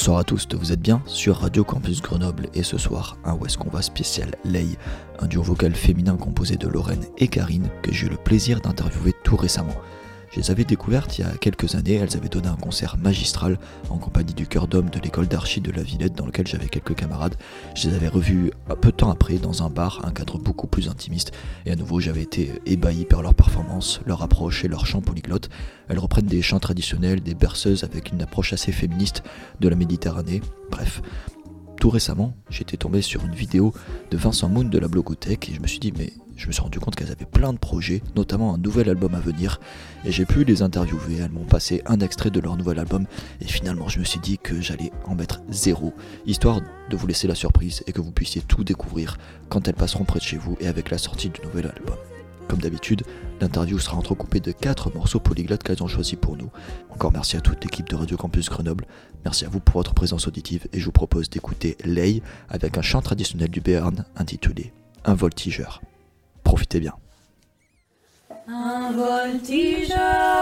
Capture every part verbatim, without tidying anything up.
Bonsoir à tous, vous êtes bien sur Radio Campus Grenoble et ce soir, un Où est-ce qu'on va spécial Lay, un duo vocal féminin composé de Lorraine et Karine que j'ai eu le plaisir d'interviewer tout récemment. Je les avais découvertes il y a quelques années, elles avaient donné un concert magistral en compagnie du chœur d'hommes de l'école d'archi de la Villette dans lequel j'avais quelques camarades. Je les avais revues peu de temps après dans un bar, un cadre beaucoup plus intimiste, et à nouveau j'avais été ébahi par leur performance, leur approche et leur chant polyglotte. Elles reprennent des chants traditionnels, des berceuses avec une approche assez féministe de la Méditerranée, bref. Tout récemment, j'étais tombé sur une vidéo de Vincent Moon de la Blogothèque et je me suis dit mais je me suis rendu compte qu'elles avaient plein de projets, notamment un nouvel album à venir, et j'ai pu les interviewer. Elles m'ont passé un extrait de leur nouvel album et finalement je me suis dit que j'allais en mettre zéro, histoire de vous laisser la surprise et que vous puissiez tout découvrir quand elles passeront près de chez vous et avec la sortie du nouvel album. Comme d'habitude, l'interview sera entrecoupée de quatre morceaux polyglottes qu'elles ont choisis pour nous. Encore merci à toute l'équipe de Radio Campus Grenoble, merci à vous pour votre présence auditive et je vous propose d'écouter Lay avec un chant traditionnel du Béarn intitulé Un voltigeur. Profitez bien. Un voltigeur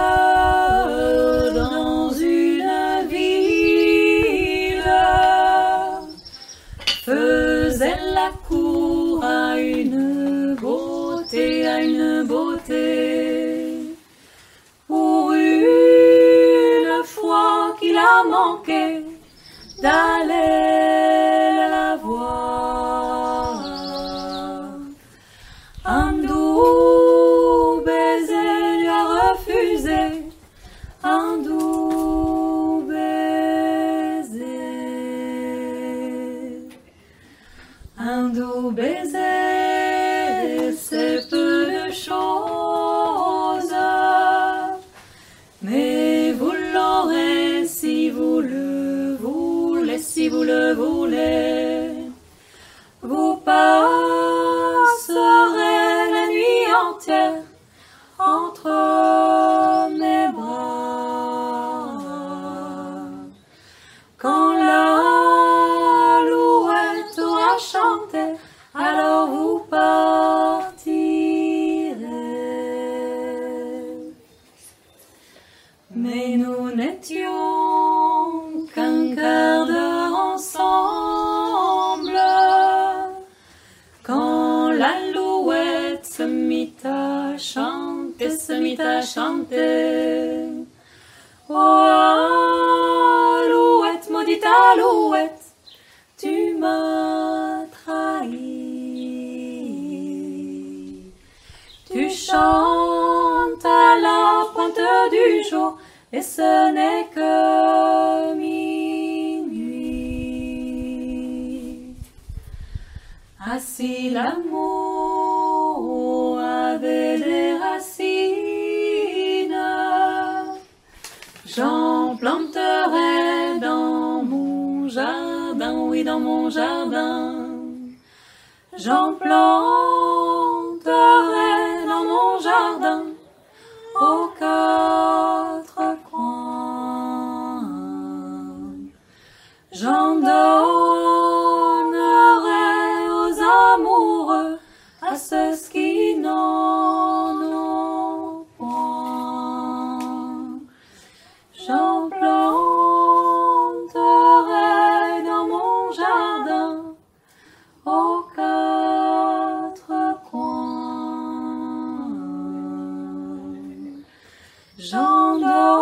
dans une ville faisait la cour à une beauté, à une beauté. Pour une fois qu'il a manqué d'aller la voir, un doux baiser lui a refusé, un doux baiser, un doux baiser, c'est peu de choses, mais vous l'aurez si vous le voulez, si vous le voulez. Vous passerez la nuit entière entre mes bras. Quand l'alouette aura chanté, alors vous partirez. Mais nous n'étions qu'un quart d'heure ensemble quand l'alouette se mit à chanter, se mit à chanter. Oh, alouette, maudite alouette, tu m'as trahi. Tu chantes à la pointe du jour et ce n'est que minuit. Ah, si l'amour avait des racines, j'en planterais dans mon jardin, oui, dans mon jardin. J'en planterais dans mon jardin aux quatre coins. J'en donnerais aux amoureux, à ceux qui n'en ont point. J'en planterais dans mon jardin aux quatre coins. J'en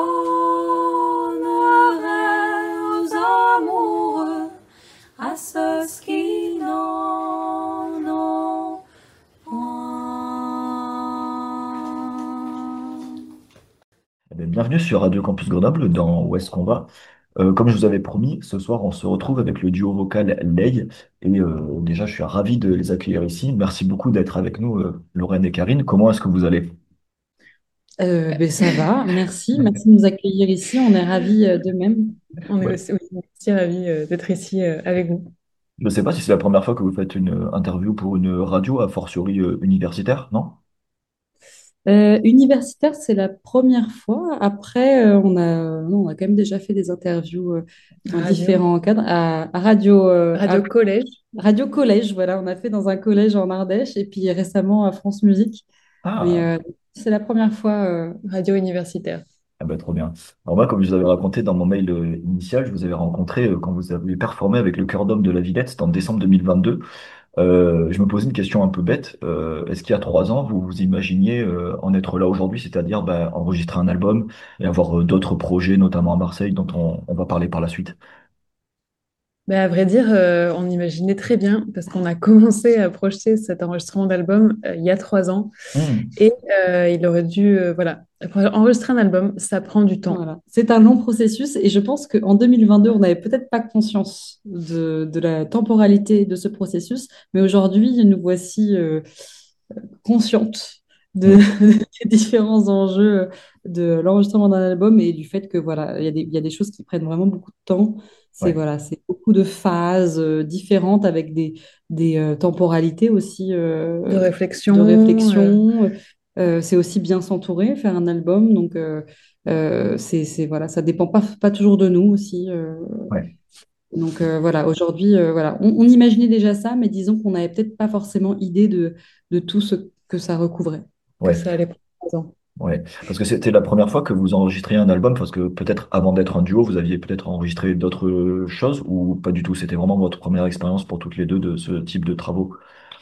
donnerais aux amoureux, à ceux qui n'en ont point. Eh bien, bienvenue sur Radio Campus Grenoble dans Où est-ce qu'on va. Euh, comme je vous avais promis, ce soir on se retrouve avec le duo vocal Lay et euh, déjà je suis ravi de les accueillir ici. Merci beaucoup d'être avec nous, euh, Lorraine et Karine. Comment est-ce que vous allez? Euh, ben ça va, merci. Merci de nous accueillir ici. On est ravis euh, de même. On est Ouais. aussi, aussi- aussi ravis euh, d'être ici euh, avec vous. Je ne sais pas si c'est la première fois que vous faites une euh, interview pour une radio, a fortiori euh, universitaire, non? Euh, universitaire, c'est la première fois. Après, euh, on a, non, on a quand même déjà fait des interviews euh, dans Radio. différents cadres. À, à Radio, euh, Radio à Collège. Radio Collège, voilà, on a fait dans un collège en Ardèche et puis récemment à France Musique. Mais Ah, euh, c'est la première fois. euh, Radio universitaire. Ah bah, trop bien. Alors moi, comme je vous avais raconté dans mon mail euh, initial, je vous avais rencontré euh, quand vous avez performé avec le Cœur d'Homme de la Villette, c'était en décembre deux mille vingt-deux. Euh, je me posais une question un peu bête. Euh, est-ce qu'il y a trois ans, vous vous imaginiez euh, en être là aujourd'hui, c'est-à-dire bah, enregistrer un album et avoir euh, d'autres projets, notamment à Marseille, dont on, on va parler par la suite? Mais à vrai dire, euh, on imaginait très bien parce qu'on a commencé à projeter cet enregistrement d'album euh, il y a trois ans Hmm. et euh, il aurait dû, euh, voilà, après, enregistrer un album, ça prend du temps. Voilà. C'est un long processus et je pense qu'en deux mille vingt-deux, on n'avait peut-être pas conscience de, de la temporalité de ce processus, mais aujourd'hui, nous voici euh, conscientes de, Hmm. des différents enjeux de l'enregistrement d'un album et du fait que voilà, il y a des, il y a des choses qui prennent vraiment beaucoup de temps. C'est Ouais, voilà, c'est beaucoup de phases euh, différentes avec des, des euh, temporalités aussi De euh, de réflexion. euh, réflexion. Euh, c'est aussi bien s'entourer, faire un album. Donc, euh, euh, c'est, c'est, voilà, ça dépend pas, pas toujours de nous aussi. euh. ouais, Donc, euh, voilà, aujourd'hui, euh, voilà, on, on imaginait déjà ça, mais disons qu'on n'avait peut-être pas forcément idée de, de tout ce que ça recouvrait. que ouais, ça allait prendre trois ans. ouais. Parce que c'était la première fois que vous enregistriez un album, parce que peut-être avant d'être un duo, vous aviez peut-être enregistré d'autres choses, ou pas du tout. C'était vraiment votre première expérience pour toutes les deux de ce type de travaux.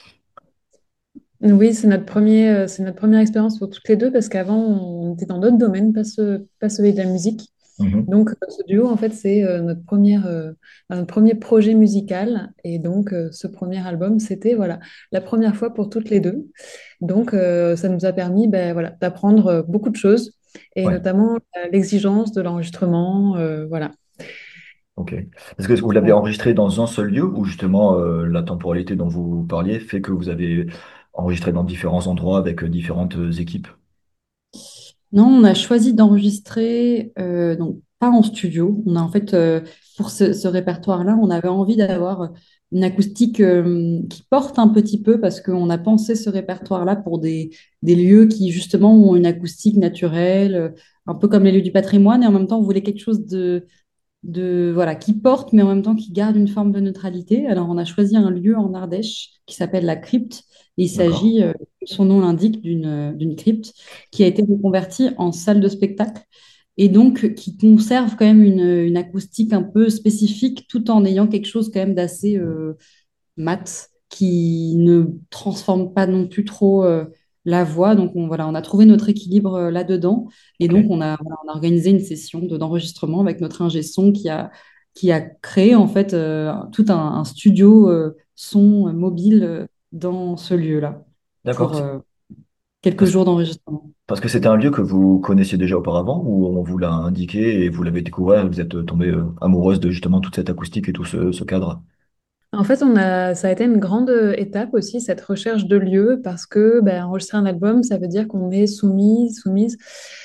Oui, c'est notre premier, euh, c'est notre première expérience pour toutes les deux parce qu'avant, on était dans d'autres domaines, pas, ce- pas celui de la musique. Mhm. Donc, euh, ce duo, en fait, c'est euh, notre première, euh, enfin, notre premier projet musical. Et donc, euh, ce premier album, c'était voilà, la première fois pour toutes les deux. Donc, euh, ça nous a permis ben, voilà, d'apprendre euh, beaucoup de choses, et Ouais, notamment euh, l'exigence de l'enregistrement. euh, voilà. ok. Est-ce que vous l'avez enregistré dans un seul lieu, ou justement euh, la temporalité dont vous parliez fait que vous avez enregistré dans différents endroits avec euh, différentes euh, équipes? Non, on a choisi d'enregistrer, euh, donc pas en studio. On a en fait, euh, pour ce, ce répertoire-là, on avait envie d'avoir une acoustique euh, qui porte un petit peu parce qu'on a pensé ce répertoire-là pour des, des lieux qui justement ont une acoustique naturelle, euh, un peu comme les lieux du patrimoine, et en même temps, on voulait quelque chose de de voilà, qui porte, mais en même temps qui garde une forme de neutralité. Alors, on a choisi un lieu en Ardèche qui s'appelle la crypte. Et il D'accord. s'agit, euh, son nom l'indique, d'une d'une crypte qui a été reconvertie en salle de spectacle et donc qui conserve quand même une, une acoustique un peu spécifique tout en ayant quelque chose quand même d'assez euh, mat qui ne transforme pas non plus trop euh, la voix. Donc on, voilà, on a trouvé notre équilibre euh, là-dedans. Et Ok. donc on a, voilà, on a organisé une session de- d'enregistrement avec notre ingé son qui a, qui a créé en fait euh, tout un, un studio euh, son euh, mobile euh, dans ce lieu-là D'accord. pour C'est- euh, quelques Parce, jours d'enregistrement. parce que c'était un lieu que vous connaissiez déjà auparavant, ou on vous l'a indiqué et vous l'avez découvert et vous êtes tombée euh, amoureuse de justement toute cette acoustique et tout ce, ce cadre? En fait, on a, ça a été une grande euh, étape aussi, cette recherche de lieu, parce que ben, enregistrer un album, ça veut dire qu'on est soumis, soumise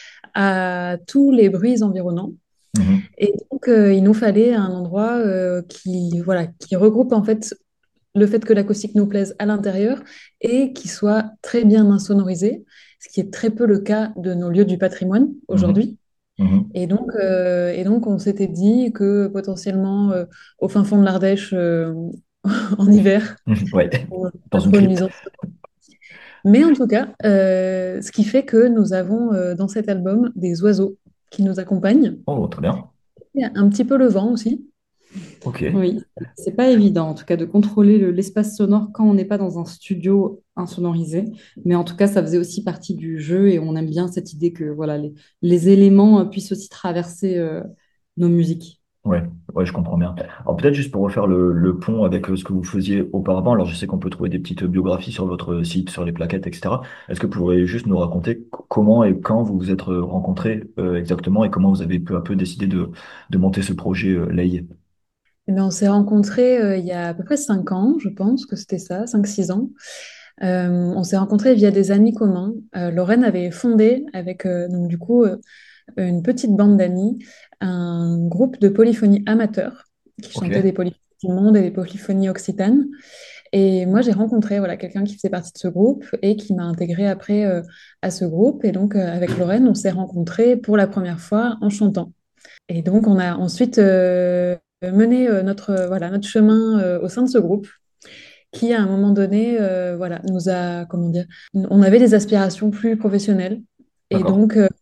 à tous les bruits environnants. Mhm. Et donc, euh, il nous fallait un endroit euh, qui, voilà, qui regroupe en fait le fait que l'acoustique nous plaise à l'intérieur et qui soit très bien insonorisé, ce qui est très peu le cas de nos lieux du patrimoine Mhm. aujourd'hui. Mhm. Et donc, euh, et donc, on s'était dit que potentiellement, euh, au fin fond de l'Ardèche, euh, en hiver, Mhm. Ouais, on n'a dans pas une trop de crypte. nuisance. Mais en tout cas, euh, ce qui fait que nous avons euh, dans cet album des oiseaux qui nous accompagnent, Oh, très bien. et un petit peu le vent aussi. Ok. Oui, c'est pas évident en tout cas de contrôler le- l'espace sonore quand on n'est pas dans un studio insonorisé, mais en tout cas ça faisait aussi partie du jeu et on aime bien cette idée que voilà les, les éléments euh, puissent aussi traverser euh, nos musiques. Ouais, ouais, je comprends bien. Alors peut-être juste pour refaire le, le pont avec euh, ce que vous faisiez auparavant, alors je sais qu'on peut trouver des petites biographies sur votre site, sur les plaquettes, et cetera. Est-ce que vous pourriez juste nous raconter c- comment et quand vous vous êtes euh, rencontrés euh, exactement et comment vous avez peu à peu décidé de, de monter ce projet euh, Lay? Eh bien, on s'est rencontrés euh, il y a à peu près cinq ans, je pense que c'était ça, cinq six ans. Euh, on s'est rencontrés via des amis communs. Euh, Lorraine avait fondé avec euh, donc du coup euh, une petite bande d'amis un groupe de polyphonie amateur qui Ok, chantait des polyphonies du monde et des polyphonies occitanes. Et moi, j'ai rencontré voilà, quelqu'un qui faisait partie de ce groupe et qui m'a intégrée après euh, à ce groupe. Et donc, euh, avec Lorraine, on s'est rencontrés pour la première fois en chantant. Et donc, on a ensuite euh, mené euh, notre, euh, voilà, notre chemin euh, au sein de ce groupe qui, à un moment donné, euh, voilà, nous a, comment dire, on avait des aspirations plus professionnelles. Et d'accord. donc, euh,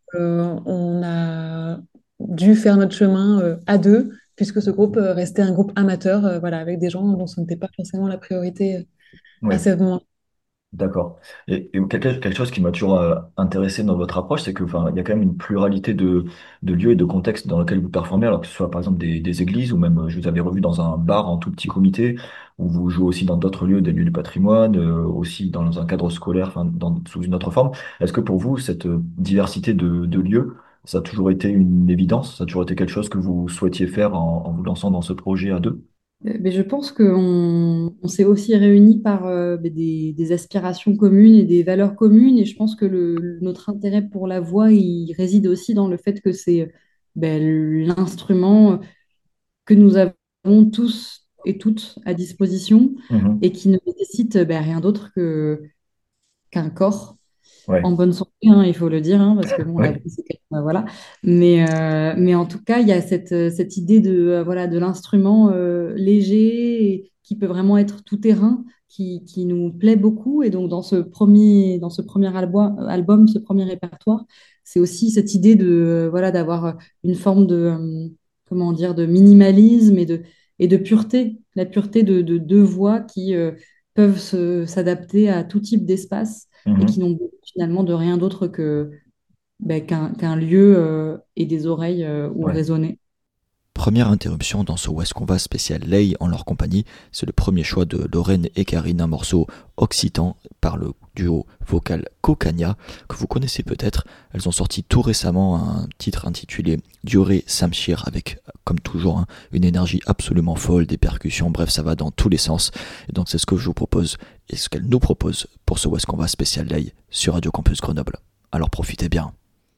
euh, on a dû faire notre chemin euh, à deux, puisque ce groupe euh, restait un groupe amateur, euh, voilà, avec des gens dont ce n'était pas forcément la priorité euh, à Oui. ce moment. D'accord. Et, et quelque, quelque chose qui m'a toujours euh, intéressé dans votre approche, c'est que, enfin, il y a quand même une pluralité de, de lieux et de contextes dans lesquels vous performez, alors que ce soit par exemple des, des églises ou même, euh, je vous avais revu dans un bar en tout petit comité, où vous jouez aussi dans d'autres lieux, des lieux du patrimoine, euh, aussi dans un cadre scolaire, enfin, dans, sous une autre forme. Est-ce que pour vous, cette euh, diversité de, de lieux, ça a toujours été une évidence? Ça a toujours été quelque chose que vous souhaitiez faire en, en vous lançant dans ce projet à deux? Euh, Mais je pense qu'on on s'est aussi réunis par euh, ben, des, des aspirations communes et des valeurs communes. Et je pense que le, notre intérêt pour la voix, il réside aussi dans le fait que c'est ben, l'instrument que nous avons tous et toutes à disposition Mhm. et qui ne nécessite ben, rien d'autre que, qu'un corps Ouais. en bonne santé, hein, il faut le dire, hein, parce que bon, la Oui. voix, c'est quand même, euh, voilà. Mais, euh, mais en tout cas, il y a cette, euh, cette idée de, euh, voilà, de l'instrument euh, léger et qui peut vraiment être tout terrain, qui, qui nous plaît beaucoup. Et donc, dans ce premier, dans ce premier album, album, ce premier répertoire, c'est aussi cette idée de, euh, voilà, d'avoir une forme de, euh, comment dire, de minimalisme et de, et de pureté, la pureté de, de deux voix qui euh, peuvent se- s'adapter à tout type d'espace et qui Mhm. n'ont finalement de rien d'autre que ben, qu'un qu'un lieu euh, et des oreilles euh, où Ouais. résonner. Première interruption dans ce Où est-ce qu'on va spécial Lay en leur compagnie, c'est le premier choix de Lorraine et Karine, un morceau occitan par le duo vocal Cocagna, que vous connaissez peut-être. Elles ont sorti tout récemment un titre intitulé Dioré Samchir avec, comme toujours, hein, une énergie absolument folle, des percussions, bref, ça va dans tous les sens. Et donc c'est ce que je vous propose et ce qu'elles nous proposent pour ce Où est-ce qu'on va spécial Lay sur Radio Campus Grenoble. Alors profitez bien.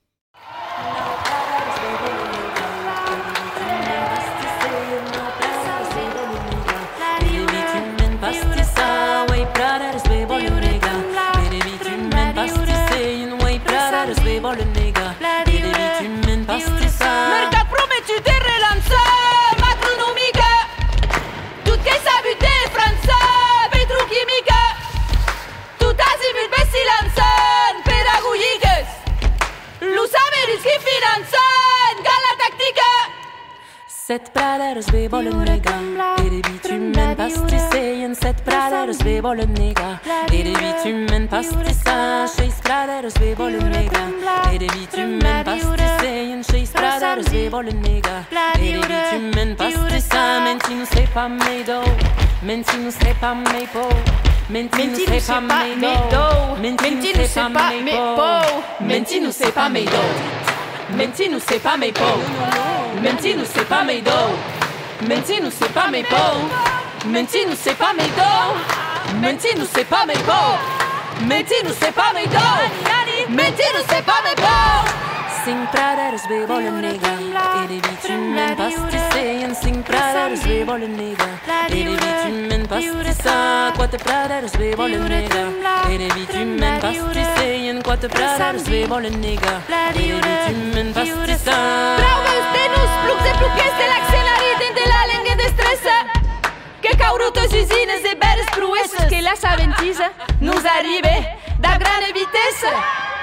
Mercat promettu de relançar macronomica. Tot que s'ha vu de França, petroquímica. Tot azimut ve silenciant pedagogiques. Lo saberis que financen galatàctica. Set praderes bé volen negar, era bitumen pastisseien. Set praderes bé volen negar, era bitumen pastissar. Seis praderes bé volen negar, era bitumen pastisseien. Seis praderes bé volen negar, era bitumen pastissar. Menti no sé pas mes dos, menti no sé pas mes por. Menti no sé pas mes dos, menti no sé pas mes por. Menti no sé pas mes dos, menti no sé pas mes por. Menti no sé pas mes dos, menti no sé pas mes por. Menti no sé pas mes dos, menti no sé pas mes por. Menti no sé pas mes dos, menti no sé pas mes por. Cinc praderes bé volen negar, era bitumen pastisseien. Cinc praderes bé volen negar, era bitumen pastissar. Quatre praderes bé volen negar, era bitumen pastisseien. Quatre praderes bé volen negar, era bitumen pastissar. Prou veus de nos plucs e pluques de l'accionari dins de la lenga destressa. Que caurutes usines e beres proesses que la saventisa nos arribe da grande vitesse.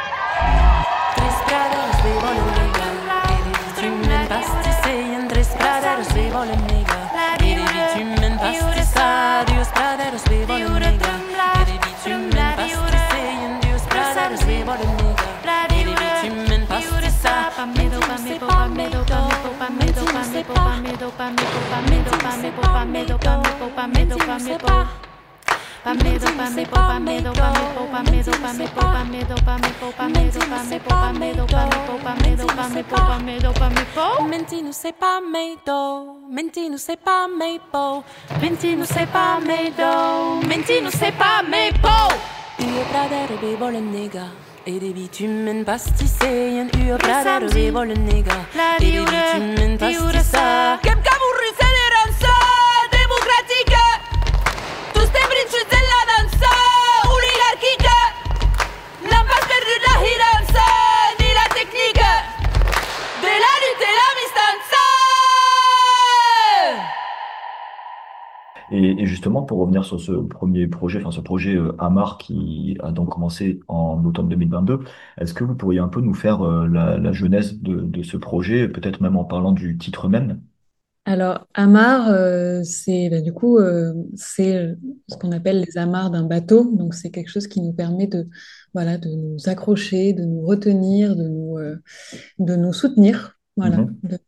Tres praderes bé volen negar, era bitumen pastisseien. Tres praderes bé volen negar, era bitumen pastissar. Dues praderes bé volen negar, era bitumen pastisseien. Dues praderes bé volen negar, era bitumen pastissar. Pamedo, pamedo, pamedo, pamedo, pamedo, pamedo, pamedo, pamedo, pamedo, pamedo, pamedo, pamedo, pamedo. Pamedo, pamedo, pamedo, pamedo, pamedo, pamedo, pamedo, pamedo, pamedo, pamedo, pamedo, pamedo, pamedo, pamedo, pamedo. Menti no sé pas mes dos, menti no sé pas mes po. Menti no sé pas mes dos, menti no sé pas mes po. Ur pradere be volen negar, era bitumen pastisseien. Ur pradere be volen negar, era bitumen pastissar. Kem camurri federanza democratica. Tous des brinches de la danza oligarchique. N'ont pas perdu la hiranza ni la technique de la lutte et la distance. Et, et justement, pour revenir sur ce premier projet, enfin ce projet euh, Amar qui a donc commencé en automne deux mille vingt-deux, est-ce que vous pourriez un peu nous faire euh, la, la genèse de, de ce projet, peut-être même en parlant du titre même? Alors, amarre, euh, c'est bah, du coup, euh, c'est ce qu'on appelle les amarres d'un bateau. Donc, c'est quelque chose qui nous permet de, voilà, de nous accrocher, de nous retenir, de nous, euh, de nous soutenir. Voilà. Mhm, De-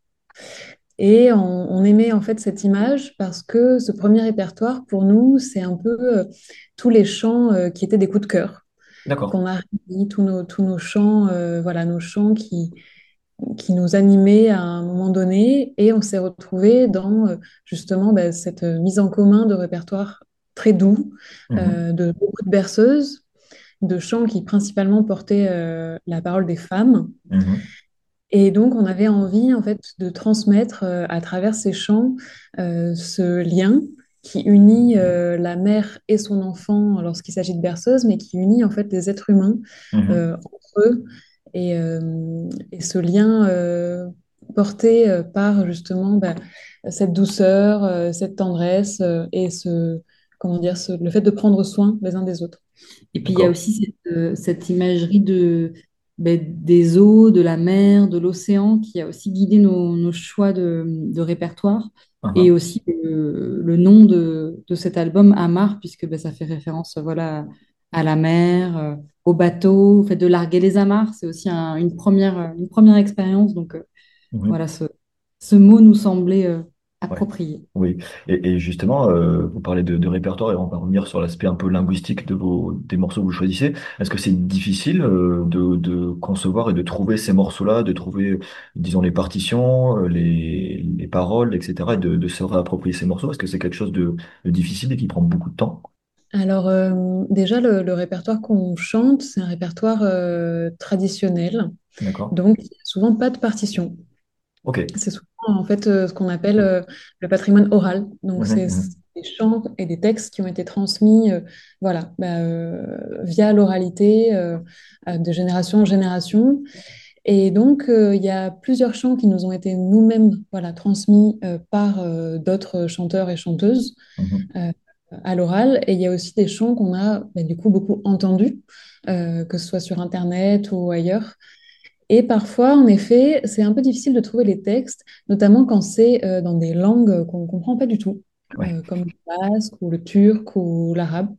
Et on, on aimait en fait cette image parce que ce premier répertoire, pour nous, c'est un peu euh, tous les chants euh, qui étaient des coups de cœur d'accord. qu'on a réunis, tous nos, tous nos chants, euh, voilà, nos chants qui qui nous animait à un moment donné et on s'est retrouvé dans euh, justement bah, cette euh, mise en commun de répertoires très doux, Mhm, euh, de beaucoup de berceuses, de chants qui principalement portaient euh, la parole des femmes. mhm, Et donc on avait envie en fait de transmettre euh, à travers ces chants euh, ce lien qui unit euh, la mère et son enfant lorsqu'il s'agit de berceuse, mais qui unit en fait les êtres humains mhm. euh, entre eux. Et, euh, et ce lien euh, porté euh, par justement bah, cette douceur, euh, cette tendresse euh, et ce, comment dire, ce- le fait de prendre soin les uns des autres. Et puis il y a D'accord. aussi cette, euh, cette imagerie de, ben, des eaux, de la mer, de l'océan qui a aussi guidé nos, nos choix de, de répertoire et Mhm, aussi le, le nom de, de cet album, Amar, puisque ben, ça fait référence voilà, à la mer, euh, au bateau, au fait de larguer les amarres. C'est aussi un- une première, une première expérience. Donc euh, mhm. voilà, ce, ce mot nous semblait euh, Ouais. approprié. Oui. Et, et justement, euh, vous parlez de, de répertoire et on va revenir sur l'aspect un peu linguistique de vos, des morceaux que vous choisissez. Est-ce que c'est difficile euh, de, de concevoir et de trouver ces morceaux-là, de trouver, disons, les partitions, euh, les, les paroles, et cetera, et de, de se réapproprier ces morceaux? Est-ce que c'est quelque chose de, de difficile et qui prend beaucoup de temps? Alors euh, déjà, le, le répertoire qu'on chante, c'est un répertoire euh, traditionnel, D'accord? donc il n'y a souvent pas de partition. Ok. C'est souvent en fait euh, ce qu'on appelle euh, le patrimoine oral. Donc Mhm, c'est c'est mhm, des chants et des textes qui ont été transmis euh, voilà, bah, euh, via l'oralité euh, euh, de génération en génération. Et donc euh, il y a plusieurs chants qui nous ont été nous-mêmes voilà, transmis euh, par euh, d'autres chanteurs et chanteuses mhm. euh, à l'oral. Et il y a aussi des chants qu'on a bah, du coup beaucoup entendus, euh, que ce soit sur Internet ou ailleurs. Et parfois, en effet, c'est un peu difficile de trouver les textes, notamment quand c'est euh, dans des langues qu'on ne comprend pas du tout, Ouais. euh, comme le basque ou le turc ou l'arabe.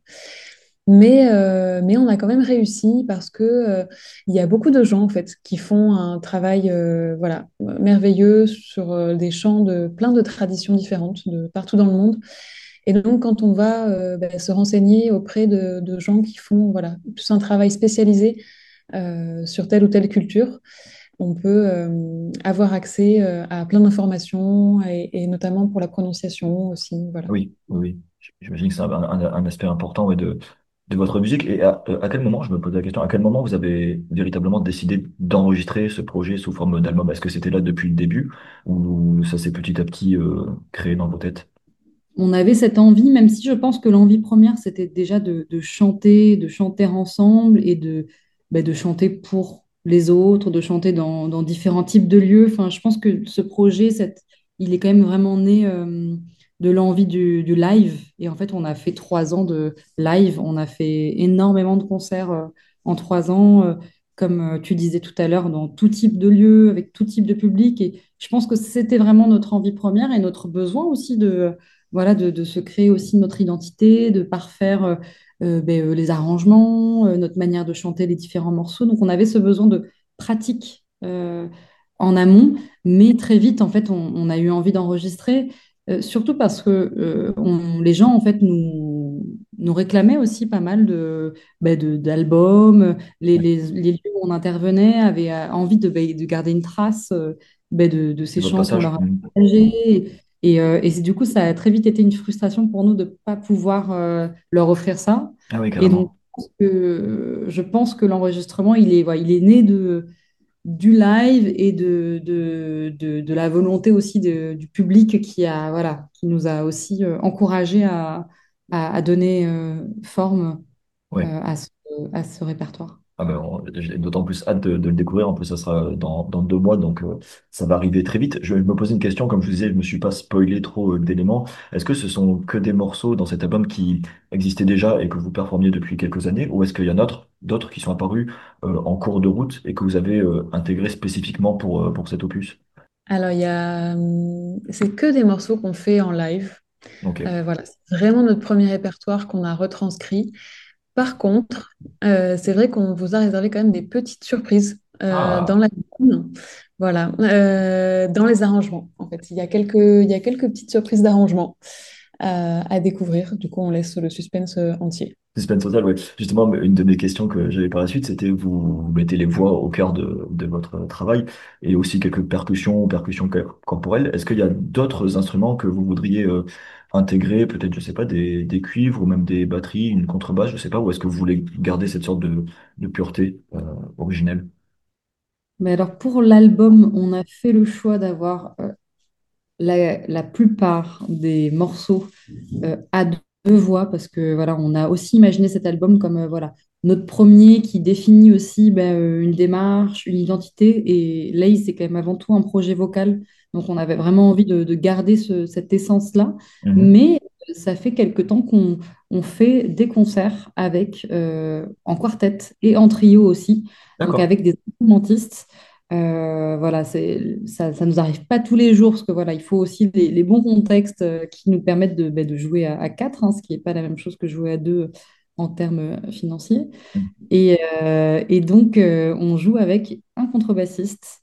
Mais, euh, mais on a quand même réussi parce que, euh, il y a beaucoup de gens en fait qui font un travail euh, voilà, merveilleux sur euh, des chants de plein de traditions différentes de partout dans le monde. Et donc, quand on va euh, bah, se renseigner auprès de, de gens qui font voilà, plus un travail spécialisé euh, sur telle ou telle culture, on peut euh, avoir accès euh, à plein d'informations et, et notamment pour la prononciation aussi. Voilà. Oui, oui, oui. J'imagine que c'est un, un- un aspect important ouais, de, de votre musique. Et à, à quel moment, je me pose la question, à quel moment vous avez véritablement décidé d'enregistrer ce projet sous forme d'album? Est-ce que c'était là depuis le début ou ça s'est petit à petit euh, créé dans vos têtes? On avait cette envie, même si je pense que l'envie première, c'était déjà de, de chanter, de chanter ensemble et de, ben, de chanter pour les autres, de chanter dans, dans différents types de lieux. Enfin, je pense que ce projet, cette, il est quand même vraiment né euh, de l'envie du, du live. Et en fait, on a fait trois ans de live. On a fait énormément de concerts euh, en trois ans, euh, comme euh, tu disais tout à l'heure, dans tout type de lieux, avec tout type de public. Et je pense que c'était vraiment notre envie première et notre besoin aussi de voilà, de, de se créer aussi notre identité, de parfaire euh, euh, ben, euh, les arrangements, euh, notre manière de chanter les différents morceaux. Donc, on avait ce besoin de pratique euh, en amont, mais très vite, en fait, on, on a eu envie d'enregistrer, euh, surtout parce que euh, on- les gens, en fait, nous, nous réclamaient aussi pas mal de, ben, de- d'albums. Les, Ouais. les, les lieux où on intervenait avaient euh, envie de, ben, de garder une trace euh, ben, de, de ces De votre chants qu'on passage? leur a Mhm. partagés. Et, euh, et c'est- du coup, ça a très vite été une frustration pour nous de ne pas pouvoir euh, leur offrir ça. Ah oui, Et donc, carrément. je pense que, je pense que l'enregistrement, il est, voilà, il est né de, du live et de, de, de, de la volonté aussi de- du public qui a, voilà, qui nous a aussi euh, encouragés à, à, à donner euh, forme Ouais. euh, à ce, à ce répertoire. Ah ben, on- j'ai d'autant plus hâte de, de le découvrir. En plus, ça sera dans, dans deux mois, donc euh, ça va arriver très vite. Je vais me poser une question, comme je vous disais, je me suis pas spoilé trop euh, d'éléments. Est-ce que ce sont que des morceaux dans cet album qui existaient déjà et que vous performiez depuis quelques années, ou est-ce qu'il y en a d'autres, d'autres qui sont apparus euh, en cours de route et que vous avez euh, intégrés spécifiquement pour, euh, pour cet opus? Alors, il y a, hum, c'est que des morceaux qu'on fait en live. Ok. Euh, voilà, c'est vraiment notre premier répertoire qu'on a retranscrit. Par contre, euh, c'est vrai qu'on vous a réservé quand même des petites surprises euh, dans Ah, l'album. Voilà, euh, dans les arrangements. En fait, il y a quelques, il y a quelques petites surprises d'arrangement euh, à découvrir. Du coup, on laisse le suspense euh, entier. suspense total, ouais. Justement, une de mes questions que j'avais par la suite, c'était vous, vous mettez les voix au cœur de, de votre travail et aussi quelques percussions, percussions cor- corporelles. Est-ce qu'il y a d'autres instruments que vous voudriez euh, intégrer, peut-être, je sais pas, des, des cuivres ou même des batteries, une contrebasse, je sais pas, ou est-ce que vous voulez garder cette sorte de, de pureté euh, originelle? Mais alors pour l'album, on a fait le choix d'avoir euh, la, la plupart des morceaux euh, à deux voix parce que voilà, on a aussi imaginé cet album comme euh, voilà, notre premier qui définit aussi ben, euh, une démarche, une identité. Et Laïs, c'est quand même avant tout un projet vocal. Donc on avait vraiment envie de, de garder ce- cette essence-là. Mhm. Mais euh, ça fait quelque temps qu'on on fait des concerts avec euh, en quartet et en trio aussi, donc D'accord. avec des instrumentistes. Euh, voilà, c'est, ça, ça nous arrive pas tous les jours parce que voilà, il faut aussi les, les bons contextes euh, qui nous permettent de, ben, de jouer à, à quatre, hein, ce qui n'est pas la même chose que jouer à deux en termes euh, financiers. Mhm. Et, euh, et donc, euh, on joue avec un contrebassiste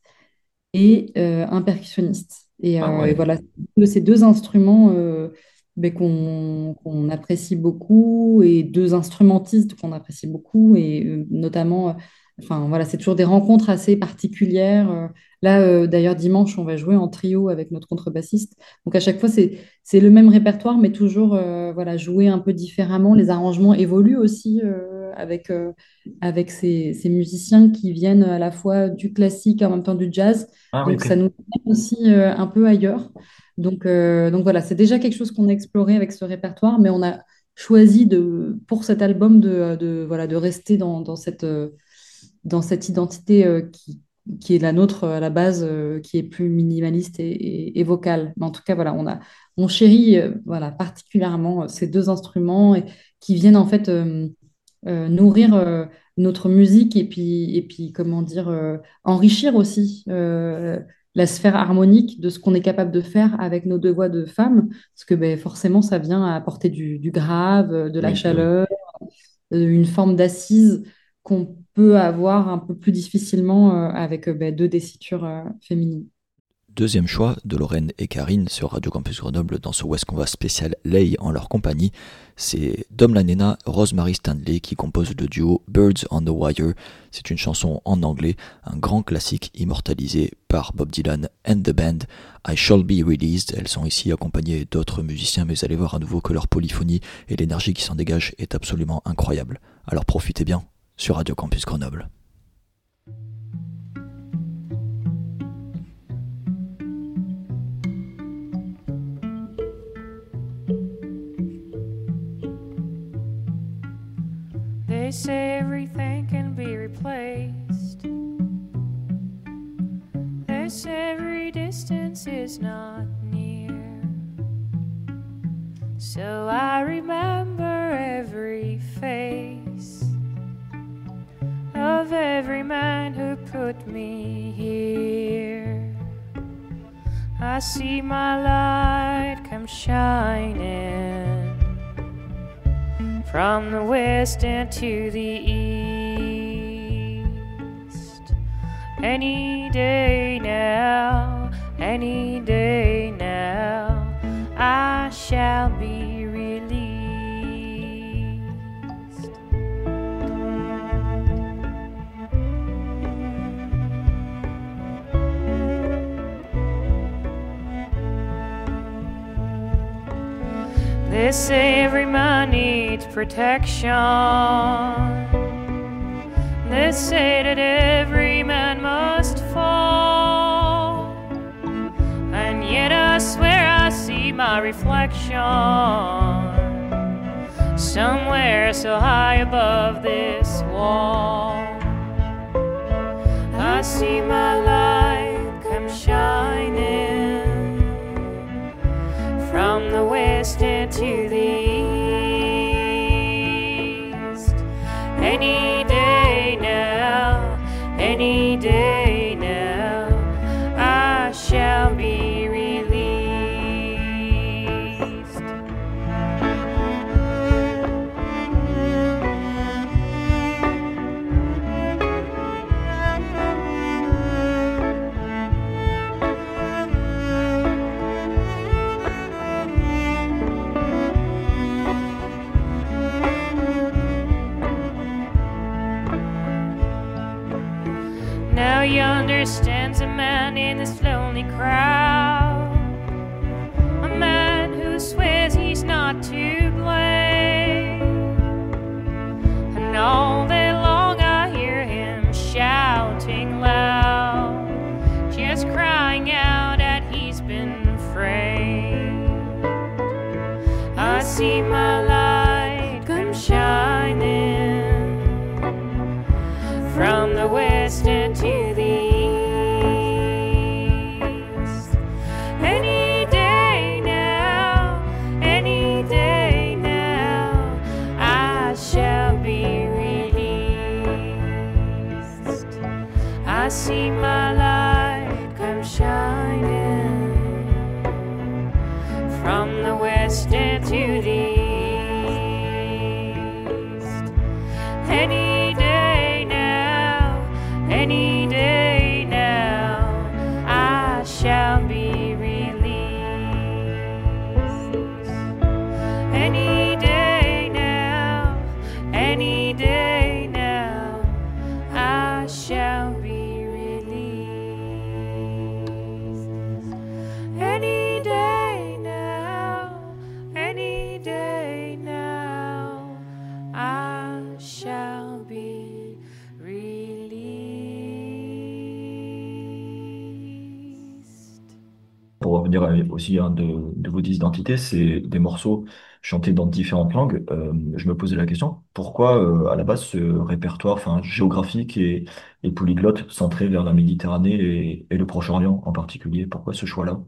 et euh, un percussionniste. Et, Ah euh, et ouais. voilà, de ces deux instruments euh, ben, qu'on qu'on apprécie beaucoup et deux instrumentistes qu'on apprécie beaucoup et euh, notamment, euh, enfin voilà, c'est toujours des rencontres assez particulières. Euh, Là, euh, d'ailleurs, dimanche, on va jouer en trio avec notre contrebassiste. Donc à chaque fois, c'est c'est le même répertoire, mais toujours euh, voilà, joué un peu différemment. Les arrangements évoluent aussi euh, avec, euh, avec ces, ces musiciens qui viennent à la fois du classique et en même temps du jazz. Ah oui, Donc, ok. ça nous amène aussi euh, un peu ailleurs. Donc, euh, donc voilà, c'est déjà quelque chose qu'on a exploré avec ce répertoire, mais on a choisi de, pour cet album de, de, voilà, de rester dans, dans cette, euh, dans cette identité euh, qui, qui est la nôtre à la base, euh, qui est plus minimaliste et, et- et vocale. Mais en tout cas, voilà, on a, on chérit euh, voilà, particulièrement euh, ces deux instruments et, qui viennent en fait euh, euh, nourrir euh, notre musique et puis, et puis comment dire, euh, enrichir aussi euh, la sphère harmonique de ce qu'on est capable de faire avec nos deux voix de femmes, parce que ben, forcément, ça vient apporter du, du grave, euh, de la Oui, bah oui. chaleur, euh, une forme d'assise qu'on peut avoir un peu plus difficilement euh, avec euh, ben, deux tessitures euh, féminines. Deuxième choix de Lorraine et Karine sur Radio Campus Grenoble dans ce Où est-ce qu'on va spécial Lay en leur compagnie. C'est Dom Lanena, Rosemary Stanley qui composent le duo Birds on the Wire. C'est une chanson en anglais, un grand classique immortalisé par Bob Dylan and the band I Shall Be Released. Elles sont ici accompagnées d'autres musiciens, mais vous allez voir à nouveau que leur polyphonie et l'énergie qui s'en dégage est absolument incroyable. Alors profitez bien sur Radio Campus Grenoble. They say everything can be replaced. They say every distance is not near. So I remember every face of every man who put me here. I see my light come shining from the west into the east. Any day now, any day now, I shall be released. They say every man needs protection. They say that every man must fall. And yet I swear I see my reflection somewhere so high above this wall. I see my light come shining from the west into the east. Any day now, any day now, I shall be released. Now yonder stands a man in this lonely crowd, a man who swears he's not to blame, and all day long I hear him shouting loud, just crying out that he's been framed. I see my light come shining from the west into the east. Any day now, any day now, I shall be released. I see my light come shining from the west into the east. Any day now, any day now, I shall be released. Any day now, any day now, I shall be released. Any day now, any day now, I shall be released. Pour revenir à- aussi à un de, de vos identités, c'est des morceaux chantés dans différentes langues. Euh, je me posais la question, pourquoi euh, à la base ce répertoire, enfin, géographique et, et polyglotte centré vers la Méditerranée et, et le Proche-Orient en particulier? Pourquoi ce choix-là?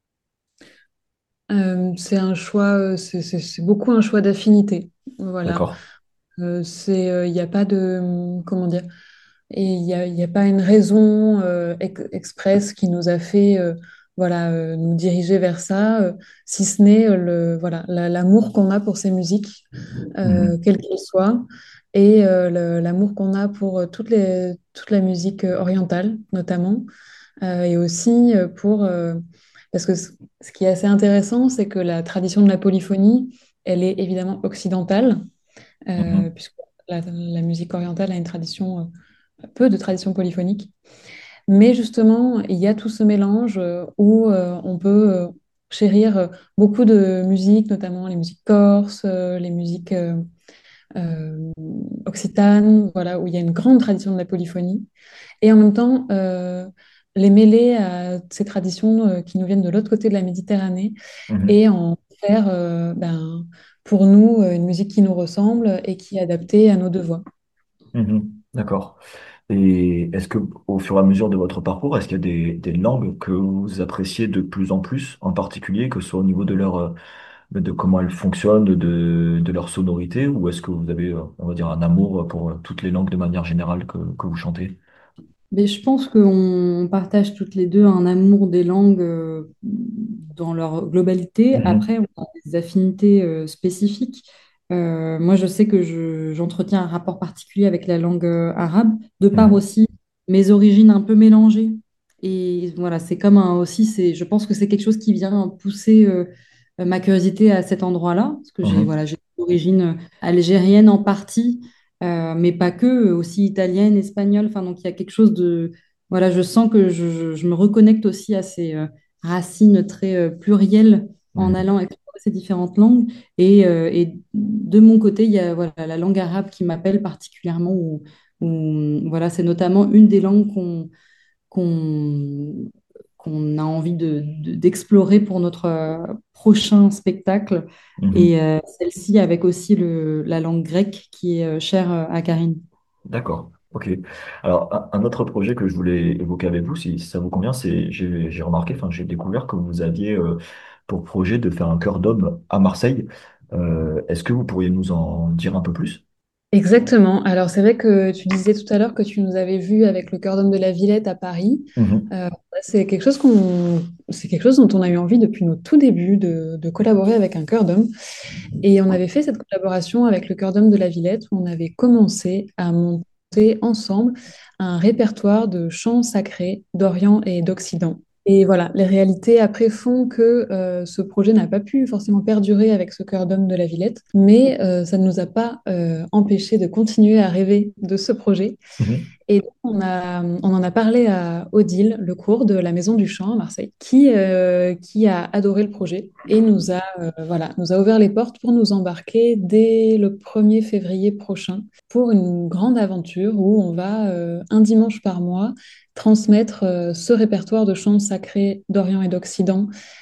Euh, c'est un choix, euh, c'est c'est- c'est beaucoup un choix d'affinité. Voilà. D'accord. Euh, c'est, euh, il n'y a pas de, hum, comment dire, et il n'y a, il y a pas une raison euh, ex- express qui nous a fait, euh, voilà, euh, nous diriger vers ça, euh, si ce n'est euh, le, voilà, la- l'amour qu'on a pour ces musiques, euh, Mhm. quelles qu'elles soient, et euh, le- l'amour qu'on a pour euh, toutes les, toute la musique euh, orientale, notamment. Euh, et aussi euh, pour... euh, parce que ce ce qui est assez intéressant, c'est que la tradition de la polyphonie, elle est évidemment occidentale, euh, Mhm. puisque la, la musique orientale a une tradition, euh, peu de tradition polyphonique. Mais justement, il y a tout ce mélange euh, où euh, on peut euh, chérir euh, beaucoup de musiques, notamment les musiques corses, euh, les musiques euh, euh, occitanes, voilà, où il y a une grande tradition de la polyphonie et en même temps euh, les mêler à ces traditions euh, qui nous viennent de l'autre côté de la Méditerranée Mhm. et en faire euh, ben, pour nous euh, une musique qui nous ressemble et qui est adaptée à nos deux voix. Mhm. D'accord. Et est-ce que au fur et à mesure de votre parcours, est-ce qu'il y a des, des langues que vous appréciez de plus en plus, en particulier, que ce soit au niveau de leur, euh, de comment elles fonctionnent, de, de leur sonorité, ou est-ce que vous avez, euh, on va dire, un amour pour euh, toutes les langues de manière générale que, que vous chantez? Mais je pense qu'on partage toutes les deux un amour des langues euh, dans leur globalité. Mhm. Après, on a des affinités euh, spécifiques. Euh, moi, je sais que je- j'entretiens un rapport particulier avec la langue euh, arabe, de par Mhm. aussi mes origines un peu mélangées. Et voilà, c'est comme un aussi, c'est, je pense que c'est quelque chose qui vient pousser euh, ma curiosité à cet endroit-là, parce que j'ai Mhm. voilà, j'ai une origine algérienne en partie, euh, mais pas que, aussi italienne, espagnole. Enfin, donc il y a quelque chose de, voilà, je sens que je, je- je me reconnecte aussi à ces euh, racines très euh, plurielles en Mhm. allant explorer ces différentes langues. Et, euh, et de mon côté, il y a voilà, la langue arabe qui m'appelle particulièrement, où, où, voilà, c'est notamment une des langues qu'on qu'on qu'on a envie de, de- d'explorer pour notre euh, prochain spectacle. Mhm. Et euh, celle-ci avec aussi le, la langue grecque qui est euh, chère euh, à Karine. D'accord. Ok. Alors, un, un autre projet que je voulais évoquer avec vous, si, si ça vous convient, c'est j'ai j'ai remarqué, enfin j'ai découvert que vous aviez euh, pour projet de faire un chœur d'homme à Marseille. Euh, est-ce que vous pourriez nous en dire un peu plus? Exactement. Alors, c'est vrai que tu disais tout à l'heure que tu nous avais vus avec le Cœur d'Homme de la Villette à Paris. Mhm. Euh, c'est quelque chose qu'on, c'est quelque chose dont on a eu envie depuis nos tout débuts de, de collaborer avec un Cœur d'Homme. Et on avait fait cette collaboration avec le Cœur d'Homme de la Villette où on avait commencé à monter ensemble un répertoire de chants sacrés d'Orient et d'Occident. Et voilà, les réalités après font que euh, ce projet n'a pas pu forcément perdurer avec ce Cœur d'Homme de la Villette, mais euh, ça ne nous a pas euh, empêché de continuer à rêver de ce projet. Mhm. Et donc, on a, on en a parlé à Odile, le cours de la Maison du Chant à Marseille, qui, euh, qui a adoré le projet et nous a, euh, voilà, nous a ouvert les portes pour nous embarquer dès le premier février prochain pour une grande aventure où on va, euh, un dimanche par mois, transmettre euh, ce répertoire de chants sacrés d'Orient et d'Occident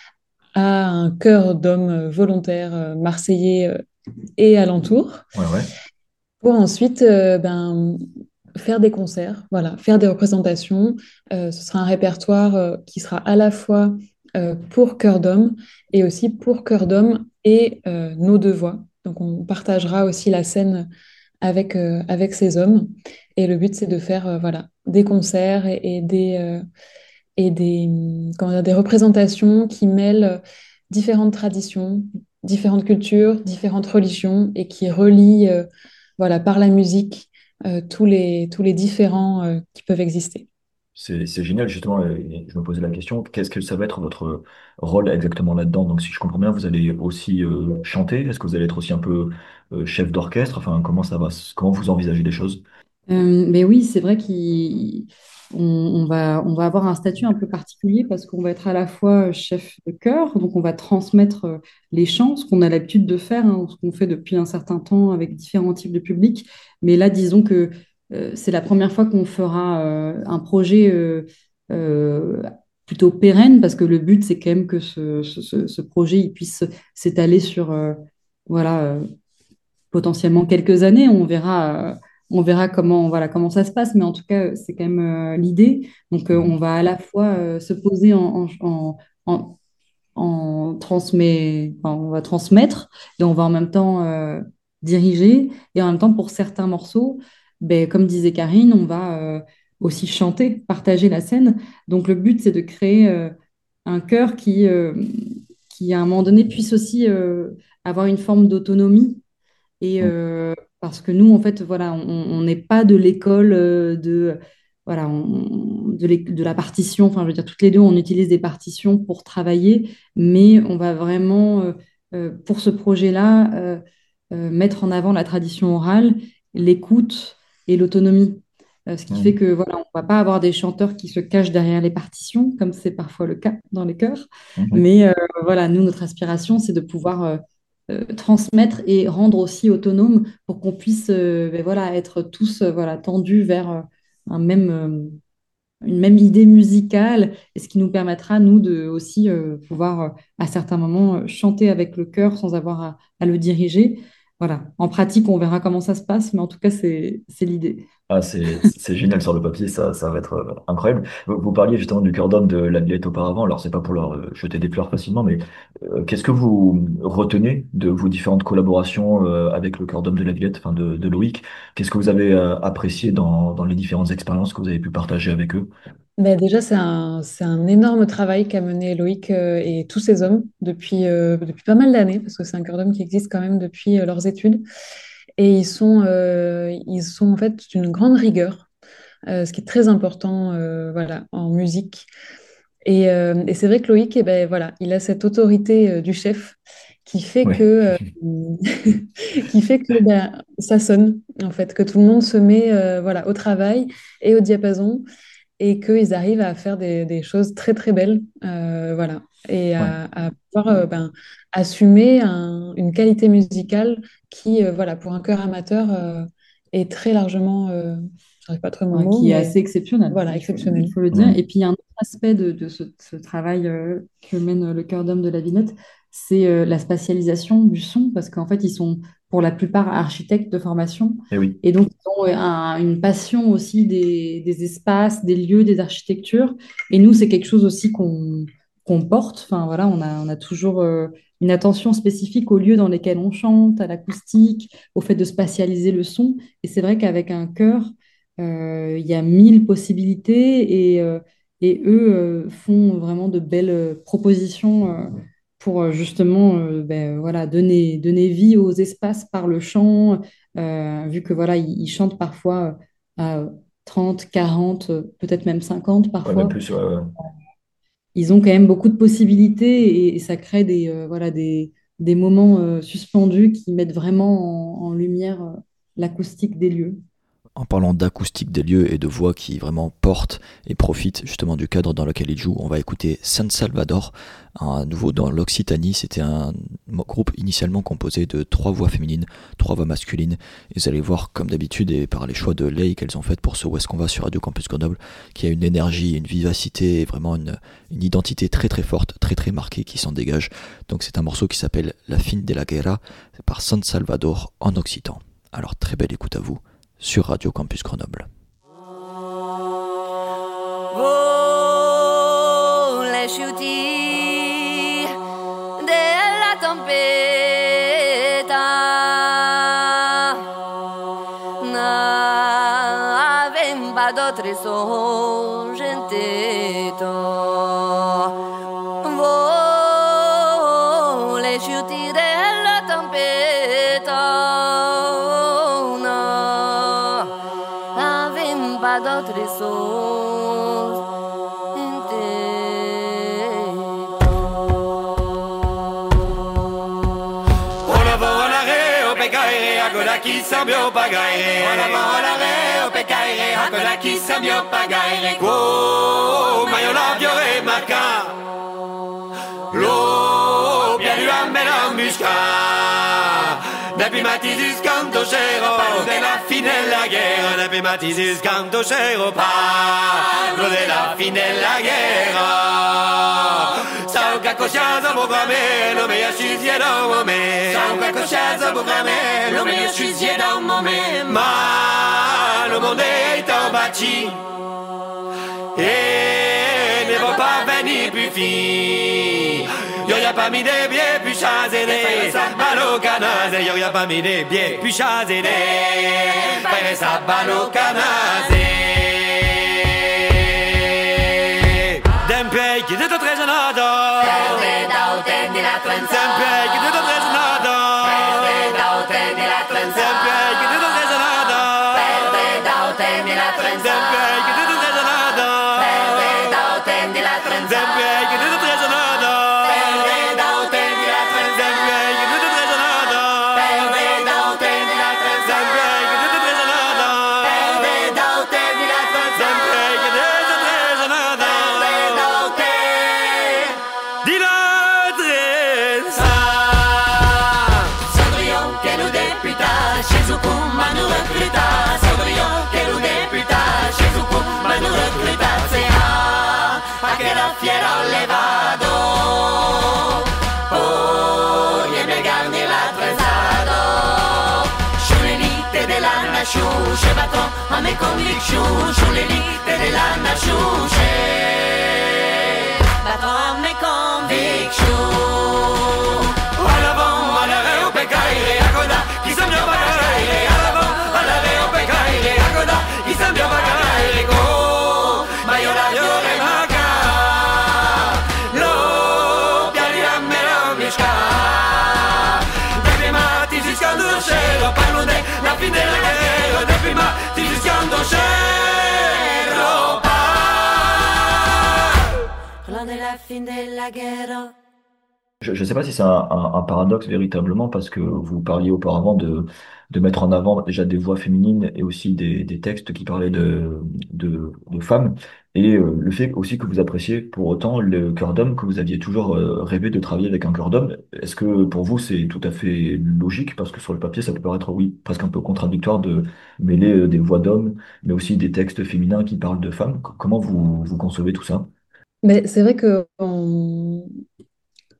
à un chœur d'hommes volontaires euh, marseillais euh, et alentours Ouais, ouais. pour ensuite euh, ben, faire des concerts, voilà, faire des représentations. Euh, ce sera un répertoire euh, qui sera à la fois euh, pour chœur d'homme et aussi pour chœur d'homme et euh, nos deux voix. Donc on partagera aussi la scène avec, euh, avec ces hommes. Et le but, c'est de faire euh, voilà, des concerts et, et des, euh, et des, hum, comment dire, des représentations qui mêlent différentes traditions, différentes cultures, différentes religions et qui relient euh, voilà, par la musique euh, tous les, tous les différents euh, qui peuvent exister. C'est c'est génial, justement. Et je me posais la question, qu'est-ce que ça va être votre rôle exactement là-dedans? Donc, si je comprends bien, vous allez aussi euh, chanter. Est-ce que vous allez être aussi un peu euh, chef d'orchestre? Enfin, comment ça va? Comment vous envisagez les choses? Euh, mais oui, c'est vrai qu'on on va, on va avoir un statut un peu particulier parce qu'on va être à la fois chef de chœur, donc on va transmettre euh, les chants, ce qu'on a l'habitude de faire, hein, ce qu'on fait depuis un certain temps avec différents types de publics. Mais là, disons que euh, c'est la première fois qu'on fera euh, un projet euh, euh, plutôt pérenne parce que le but, c'est quand même que ce, ce- ce- ce projet il puisse s'étaler sur euh, voilà, euh, potentiellement quelques années. On verra, euh, on verra comment, voilà, comment ça se passe, mais en tout cas, c'est quand même euh, l'idée. Donc, euh, on Mhm. va à la fois euh, se poser en, en, en, en transmet, enfin, on va transmettre et on va en même temps euh, diriger. Et en même temps, pour certains morceaux, ben, comme disait Karine, on va euh, aussi chanter, partager la scène. Donc, le but, c'est de créer euh, un chœur qui, euh, qui, à un moment donné, puisse aussi euh, avoir une forme d'autonomie et euh, parce que nous, en fait, voilà, on on n'est pas de l'école euh, de, voilà, on- de, l'é- de la partition. Enfin, je veux dire, toutes les deux, on utilise des partitions pour travailler, mais on va vraiment, euh, euh, pour ce projet-là, euh, euh, mettre en avant la tradition orale, l'écoute et l'autonomie. Euh, ce qui fait Mhm. que, voilà, on ne va pas avoir des chanteurs qui se cachent derrière les partitions, comme c'est parfois le cas dans les chœurs. Mhm. Mais euh, voilà, nous, notre aspiration, c'est de pouvoir euh, euh, transmettre et rendre aussi autonome pour qu'on puisse euh, ben voilà, être tous euh, voilà, tendus vers euh, un même, euh, une même idée musicale, et ce qui nous permettra, nous, de aussi euh, pouvoir, euh, à certains moments, euh, chanter avec le cœur sans avoir à, à le diriger. Voilà. En pratique, on verra comment ça se passe, mais en tout cas, c'est, c'est l'idée. Ah, c'est c'est génial sur le papier, ça, ça va être euh, incroyable. Vous, vous parliez justement du cœur d'homme de la Villette auparavant, alors c'est pas pour leur euh, jeter des fleurs facilement, mais euh, qu'est-ce que vous retenez de vos différentes collaborations euh, avec le cœur d'homme de la Villette, enfin de, de Loïc? Qu'est-ce que vous avez euh, apprécié dans, dans les différentes expériences que vous avez pu partager avec eux? Ben déjà, c'est un, c'est un énorme travail qu'a mené Loïc euh, et tous ces hommes depuis, euh, depuis pas mal d'années, parce que c'est un cœur d'homme qui existe quand même depuis euh, leurs études. Et ils sont, euh, ils sont en fait d'une grande rigueur, euh, ce qui est très important euh, voilà, en musique. Et, euh, et c'est vrai que Loïc, eh ben, voilà, il a cette autorité euh, du chef qui fait Oui, que, euh, qui fait que ben, ça sonne, en fait, que tout le monde se met euh, voilà, au travail et au diapason et qu'ils arrivent à faire des, des choses très très belles, euh, voilà, et ouais, à, à pouvoir euh, ben, assumer un- une qualité musicale qui, euh, voilà, pour un chœur amateur, euh, est très largement, euh, je n'arrive pas à trouver mon Ouais, mot, qui est mais assez exceptionnel, voilà, il faut, il exceptionnel. faut le dire. Et mm, puis, il y a un autre aspect de, de ce, ce travail euh, que mène le cœur d'homme de la Vinette, c'est euh, la spatialisation du son, parce qu'en fait, ils sont, pour la plupart architectes de formation. Et oui. Et donc, ils ont un- une passion aussi des, des espaces, des lieux, des architectures. Et nous, c'est quelque chose aussi qu'on qu'on porte. Enfin, voilà, on a, on a toujours euh, une attention spécifique aux lieux dans lesquels on chante, à l'acoustique, au fait de spatialiser le son. Et c'est vrai qu'avec un chœur, euh, il y a mille possibilités et, euh, et eux euh, font vraiment de belles euh, propositions euh, pour euh, justement euh, ben, voilà, donner, donner vie aux espaces par le chant, euh, vu que voilà, ils, ils chantent parfois euh, à trente, quarante, euh, peut-être même cinquante Ouais, même parfois. plus. Ouais, ouais. Ils ont quand même beaucoup de possibilités et, et ça crée des, euh, voilà, des, des moments euh, suspendus qui mettent vraiment en, en lumière euh, l'acoustique des lieux. En parlant d'acoustique des lieux et de voix qui vraiment portent et profitent justement du cadre dans lequel ils jouent, on va écouter San Salvador, à nouveau dans l'Occitanie. C'était un groupe initialement composé de trois voix féminines, trois voix masculines. Et vous allez voir, comme d'habitude, et par les choix de Lay qu'elles ont fait pour ce Où est-ce qu'on va sur Radio Campus Grenoble, qui a une énergie, une vivacité et vraiment une, une identité très très forte, très très marquée qui s'en dégage. Donc c'est un morceau qui s'appelle La fin de la guerra, c'est par San Salvador en occitan. Alors très belle écoute à vous sur Radio Campus Grenoble. Oh, les sciuti della tempesta n'avem pas d'autre soggetto. Oh, les sciuti della tempesta n'avem pas d'autre soggetto. Chi sambio pagare, ora volare o peccare, ancora chi sambio pagare, oh, ma io la viore marca, lo piaru a me la musca, ne primatisi scanto cero, della fine della guerra, ne primatisi scanto cero, parlo della fine della guerra. Sau che coscienza programmé, lo meglio ci sia da un momento. Sau che coscienza programmé, lo meglio ci sia da un momento. Ma le monde est en bâti et ne va pas venir plus fin. Yo y a pas mis des pieds plus chazés, balo canazé. Yo y a pas mis des pieds plus chazés, faire ça balo canazé. Dem pei qui est très genado. Sempre che ti do resonado. Perde da ottendi la trenza. Sempre che ti do resonado. Perde da ottendi la trenza. Sempre che ti do resonado. Perde da ottendi la trenza. Sempre che ti do resonado. Perde da ottendi la trenza. Sempre che ti do resonado. Perde da ottendi la trenza. Sempre che ti do resonado. Perde da ottendi la trenza. Sempre che ti do resonado. Perde da ottendi la fiero levado, poi e me garni l'attrezzado, sull'elite della nasciuce, batto a me conviction, sull'elite della nasciuce, batto a me conviction. All'avant, all'arreo, pecaire, a coda, chi sembra pagare, all'avant, all'arreo, pecaire, a coda, chi sembra pagare, go, ma io la fiore maga. Parlo della fine della guerra, del prima ti rischiando c'ero, parlo della fine della guerra. Je ne sais pas si c'est un, un- un paradoxe véritablement, parce que vous parliez auparavant de, de mettre en avant déjà des voix féminines et aussi des, des textes qui parlaient de, de, de femmes, et euh, le fait aussi que vous appréciez pour autant le chœur d'homme, que vous aviez toujours euh, rêvé de travailler avec un chœur d'homme. Est-ce que pour vous c'est tout à fait logique, parce que sur le papier ça peut paraître, oui, presque un peu contradictoire de mêler euh, des voix d'hommes, mais aussi des textes féminins qui parlent de femmes? C- Comment vous, vous concevez tout ça? Mais c'est vrai que on-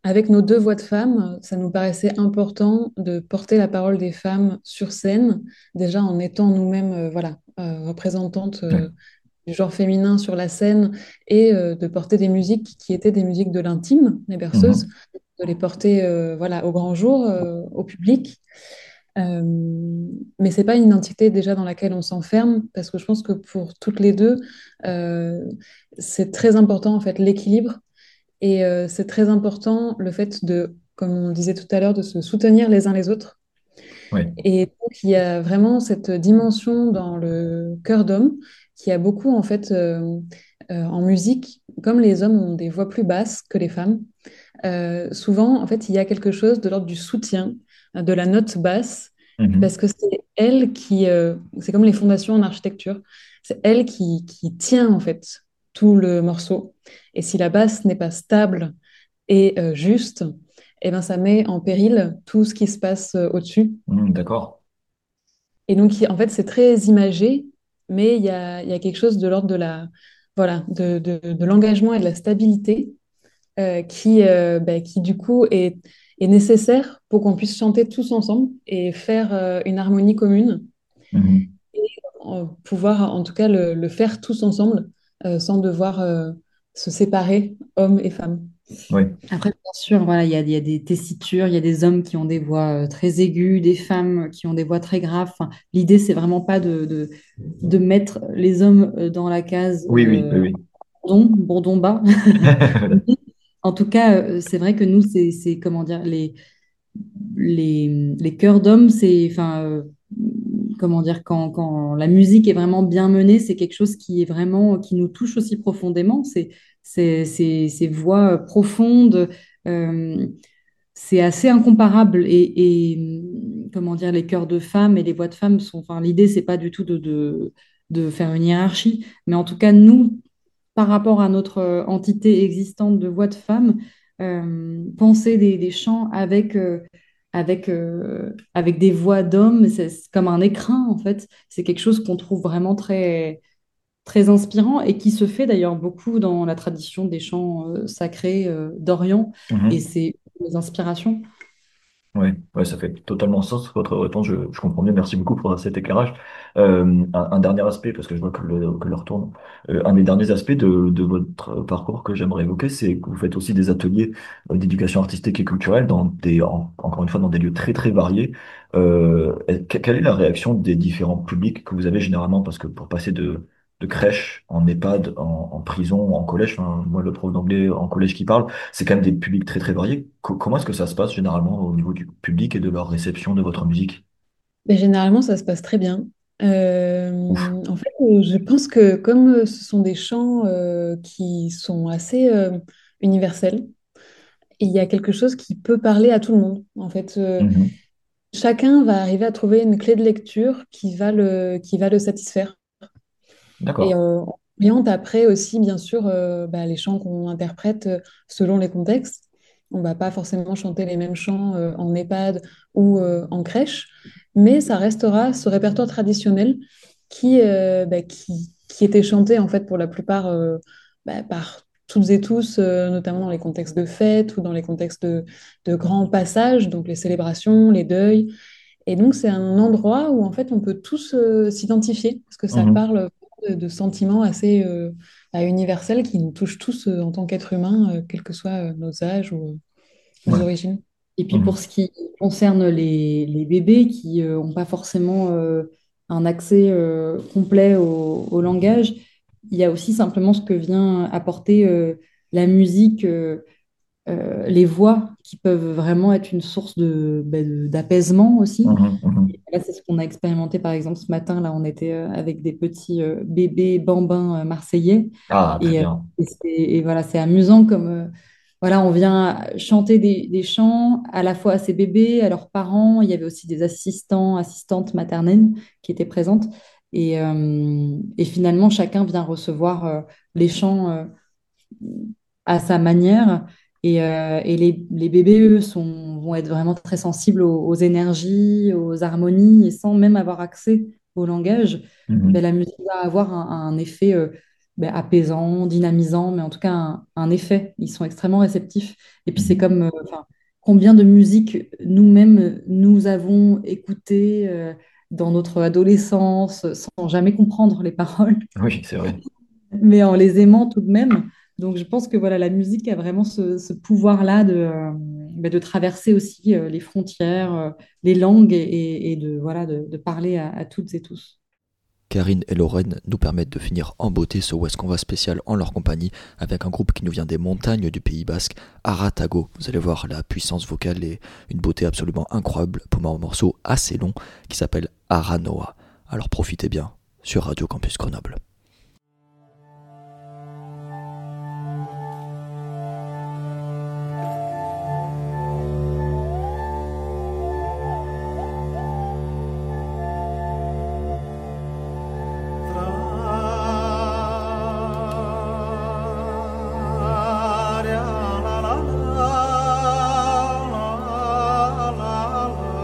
avec nos deux voix de femmes, ça nous paraissait important de porter la parole des femmes sur scène, déjà en étant nous-mêmes, euh, voilà, euh, représentantes Ouais. euh, du genre féminin sur la scène et euh, de porter des musiques qui étaient des musiques de l'intime, les berceuses, Mhm. de les porter euh, voilà, au grand jour, euh, au public. Euh, mais c'est pas une identité déjà dans laquelle on s'enferme, parce que je pense que pour toutes les deux, euh, c'est très important en fait l'équilibre et euh, c'est très important le fait de, comme on disait tout à l'heure, de se soutenir les uns les autres. Ouais. Et donc il y a vraiment cette dimension dans le cœur d'homme qui a beaucoup en fait euh, euh, en musique, comme les hommes ont des voix plus basses que les femmes, euh, souvent en fait il y a quelque chose de l'ordre du soutien, euh, de la note basse, Mhm. parce que c'est elle qui, euh, c'est comme les fondations en architecture, c'est elle qui, qui tient en fait tout le morceau. Et si la basse n'est pas stable et euh, juste, eh ben, ça met en péril tout ce qui se passe euh, au-dessus. Mhm, d'accord. Et donc, il- en fait, c'est très imagé, mais il y a, il y a quelque chose de l'ordre de la, voilà, de, de, de l'engagement et de la stabilité euh, qui, euh, bah, qui, du coup, est, est nécessaire pour qu'on puisse chanter tous ensemble et faire euh, une harmonie commune, Mhm. en- pouvoir en tout cas le, le faire tous ensemble euh, sans devoir euh, se séparer, hommes et femmes. Ouais. Après, bien sûr, voilà, il y a, il y a des tessitures, il y a des hommes qui ont des voix euh, très aiguës, des femmes qui ont des voix très graves. Enfin, l'idée, c'est vraiment pas de, de, de mettre les hommes euh, dans la case Oui, oui, oui, euh, oui. bourdon, bourdon bas. En tout cas, euh, c'est vrai que nous, c'est, c'est comment dire, les, les, les chœurs d'hommes, c'est, enfin, euh, comment dire, quand, quand la musique est vraiment bien menée, c'est quelque chose qui est vraiment, qui nous touche aussi profondément. C'est, c'est, c'est- ces voix profondes, euh, c'est assez incomparable. Et, et, comment dire, les chœurs de femmes et les voix de femmes sont, enfin, l'idée, c'est pas du tout de, de, de faire une hiérarchie, mais en tout cas, nous, par rapport à notre euh, entité existante de voix de femmes, euh, penser des, des chants avec, euh, avec, euh, avec des voix d'hommes, c'est c'est comme un écrin en fait. C'est quelque chose qu'on trouve vraiment très, très inspirant et qui se fait d'ailleurs beaucoup dans la tradition des chants euh, sacrés euh, d'Orient. Et Mhm. c'est des inspirations. Ouais, ouais, ça fait totalement sens votre réponse. Je, je comprends bien. Merci beaucoup pour cet éclairage. Euh, un, un dernier aspect, parce que je vois que le, que l'heure tourne. Euh, un des derniers aspects de, de votre parcours que j'aimerais évoquer, c'est que vous faites aussi des ateliers euh, d'éducation artistique et culturelle dans des, en- encore une fois, dans des lieux très très variés. Euh, est- que- quelle est la réaction des différents publics que vous avez généralement? Parce que pour passer de, de crèche en EHPAD, en, en prison, en collège, enfin, moi le prof d'anglais en collège qui parle, c'est quand même des publics très très variés. Co- comment est-ce que ça se passe généralement au niveau du public et de leur réception de votre musique? Mais généralement, ça se passe très bien. Ouf. Euh, en fait, euh, je pense que comme euh, ce sont des chants euh, qui sont assez euh, universels, il y a quelque chose qui peut parler à tout le monde. En fait, euh, Mhm. chacun va arriver à trouver une clé de lecture qui va le, qui va le satisfaire. Et D'accord. euh, on oriente après aussi, bien sûr, euh, bah, les chants qu'on interprète euh, selon les contextes. On ne va pas forcément chanter les mêmes chants euh, en EHPAD ou euh, en crèche, mais ça restera ce répertoire traditionnel qui, euh, bah, qui, qui était chanté en fait pour la plupart euh, bah, par toutes et tous, euh, notamment dans les contextes de fêtes ou dans les contextes de, de grands passages, donc les célébrations, les deuils. Et donc, c'est un endroit où, en fait, on peut tous euh, s'identifier, parce que ça Mhm. parle de, de sentiments assez euh, bah, universels qui nous touchent tous euh, en tant qu'êtres humains, euh, quels que soient euh, nos âges ou euh, nos Ouais. origines. Et puis pour Mhm. ce qui concerne les, les bébés qui n'ont pas forcément euh, un accès euh, complet au, au langage, il y a aussi simplement ce que vient apporter euh, la musique, euh, euh, les voix qui peuvent vraiment être une source de, ben, de- d'apaisement aussi. Mhm. Et Mhm. là, c'est ce qu'on a expérimenté par exemple ce matin. Là, on était euh, avec des petits euh, bébés bambins euh, marseillais. Ah, très Et, euh, bien. et c'est- et voilà, c'est amusant comme euh, voilà, on vient chanter des, des chants à la fois à ces bébés, à leurs parents. Il y avait aussi des assistants, assistantes maternelles qui étaient présentes. Et, euh, et finalement, chacun vient recevoir euh, les chants euh, à sa manière. Et, euh, et les, les bébés, eux, sont, vont être vraiment très sensibles aux, aux énergies, aux harmonies, et sans même avoir accès au langage, ben, Mhm. la musique va avoir un, un effet euh, ben, apaisant, dynamisant, mais en tout cas un, un effet. Ils sont extrêmement réceptifs. Et puis c'est Mhm. comme, euh, enfin, combien de musique nous-mêmes nous avons écouté euh, dans notre adolescence sans jamais comprendre les paroles, Oui, c'est vrai. mais en les aimant tout de même. Donc je pense que voilà, la musique a vraiment ce, ce pouvoir-là de, euh, ben, de traverser aussi euh, les frontières, euh, les langues et, et- et de, voilà, de, de parler à, à toutes et tous. Karine et Lorraine nous permettent de finir en beauté ce Où est-ce qu'on va spécial en leur compagnie avec un groupe qui nous vient des montagnes du Pays Basque, Aratago. Vous allez voir la puissance vocale et une beauté absolument incroyable pour un morceau assez long qui s'appelle Aranoa. Alors profitez bien sur Radio Campus Grenoble.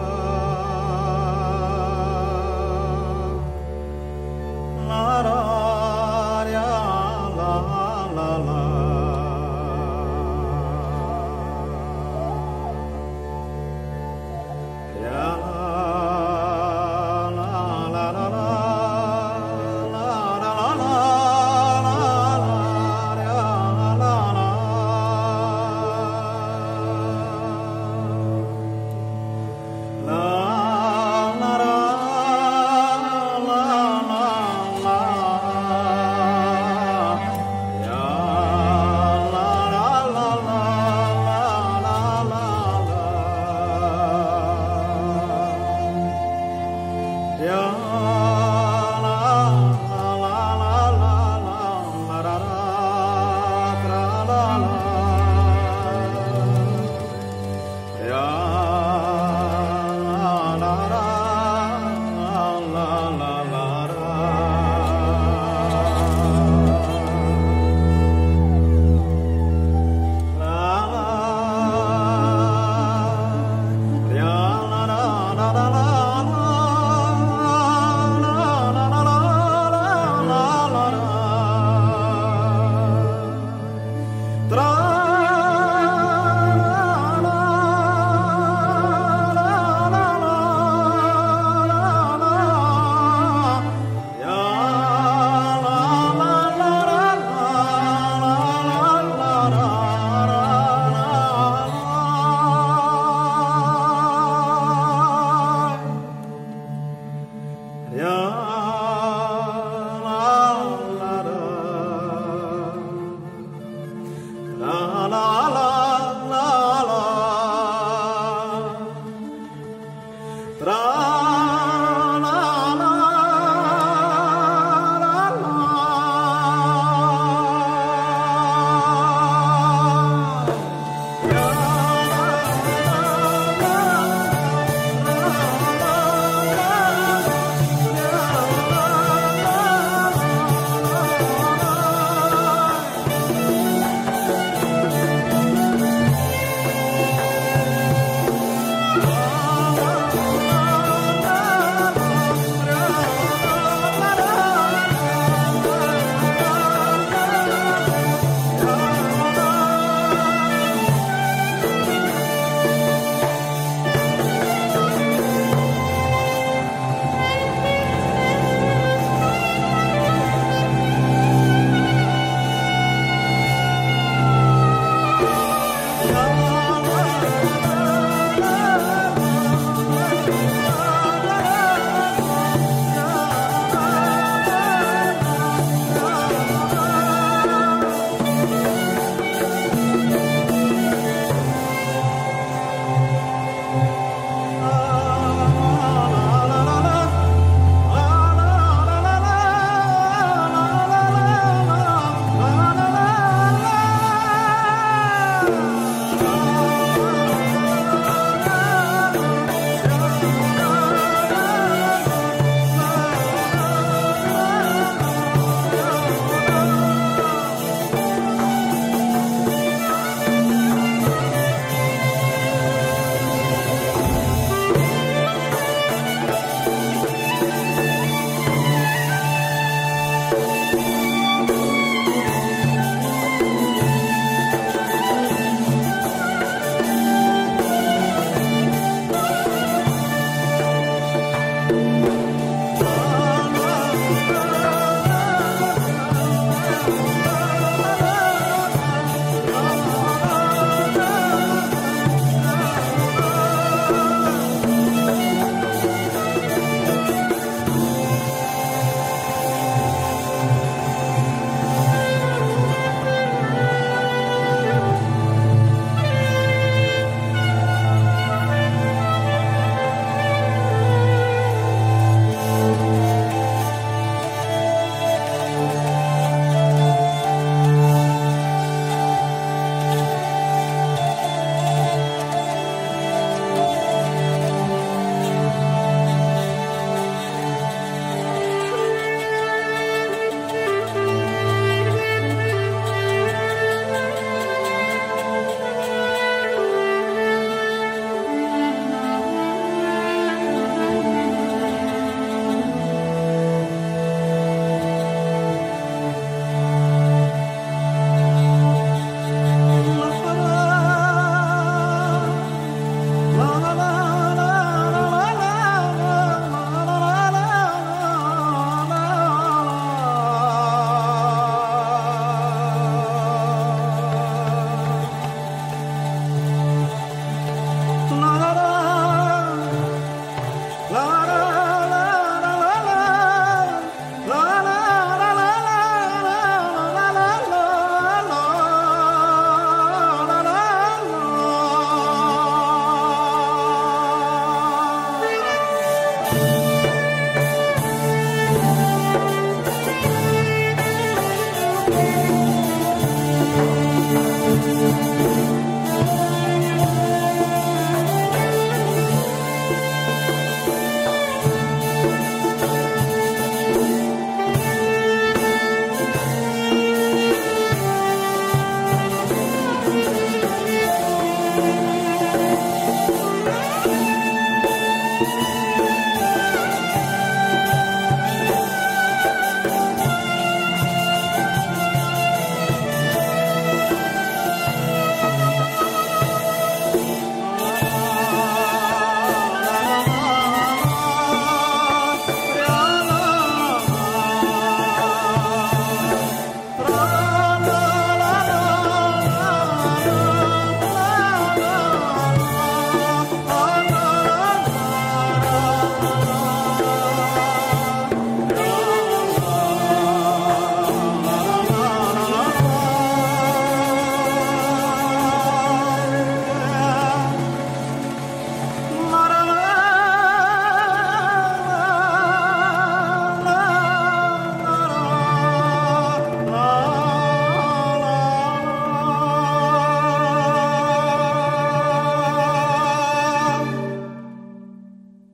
La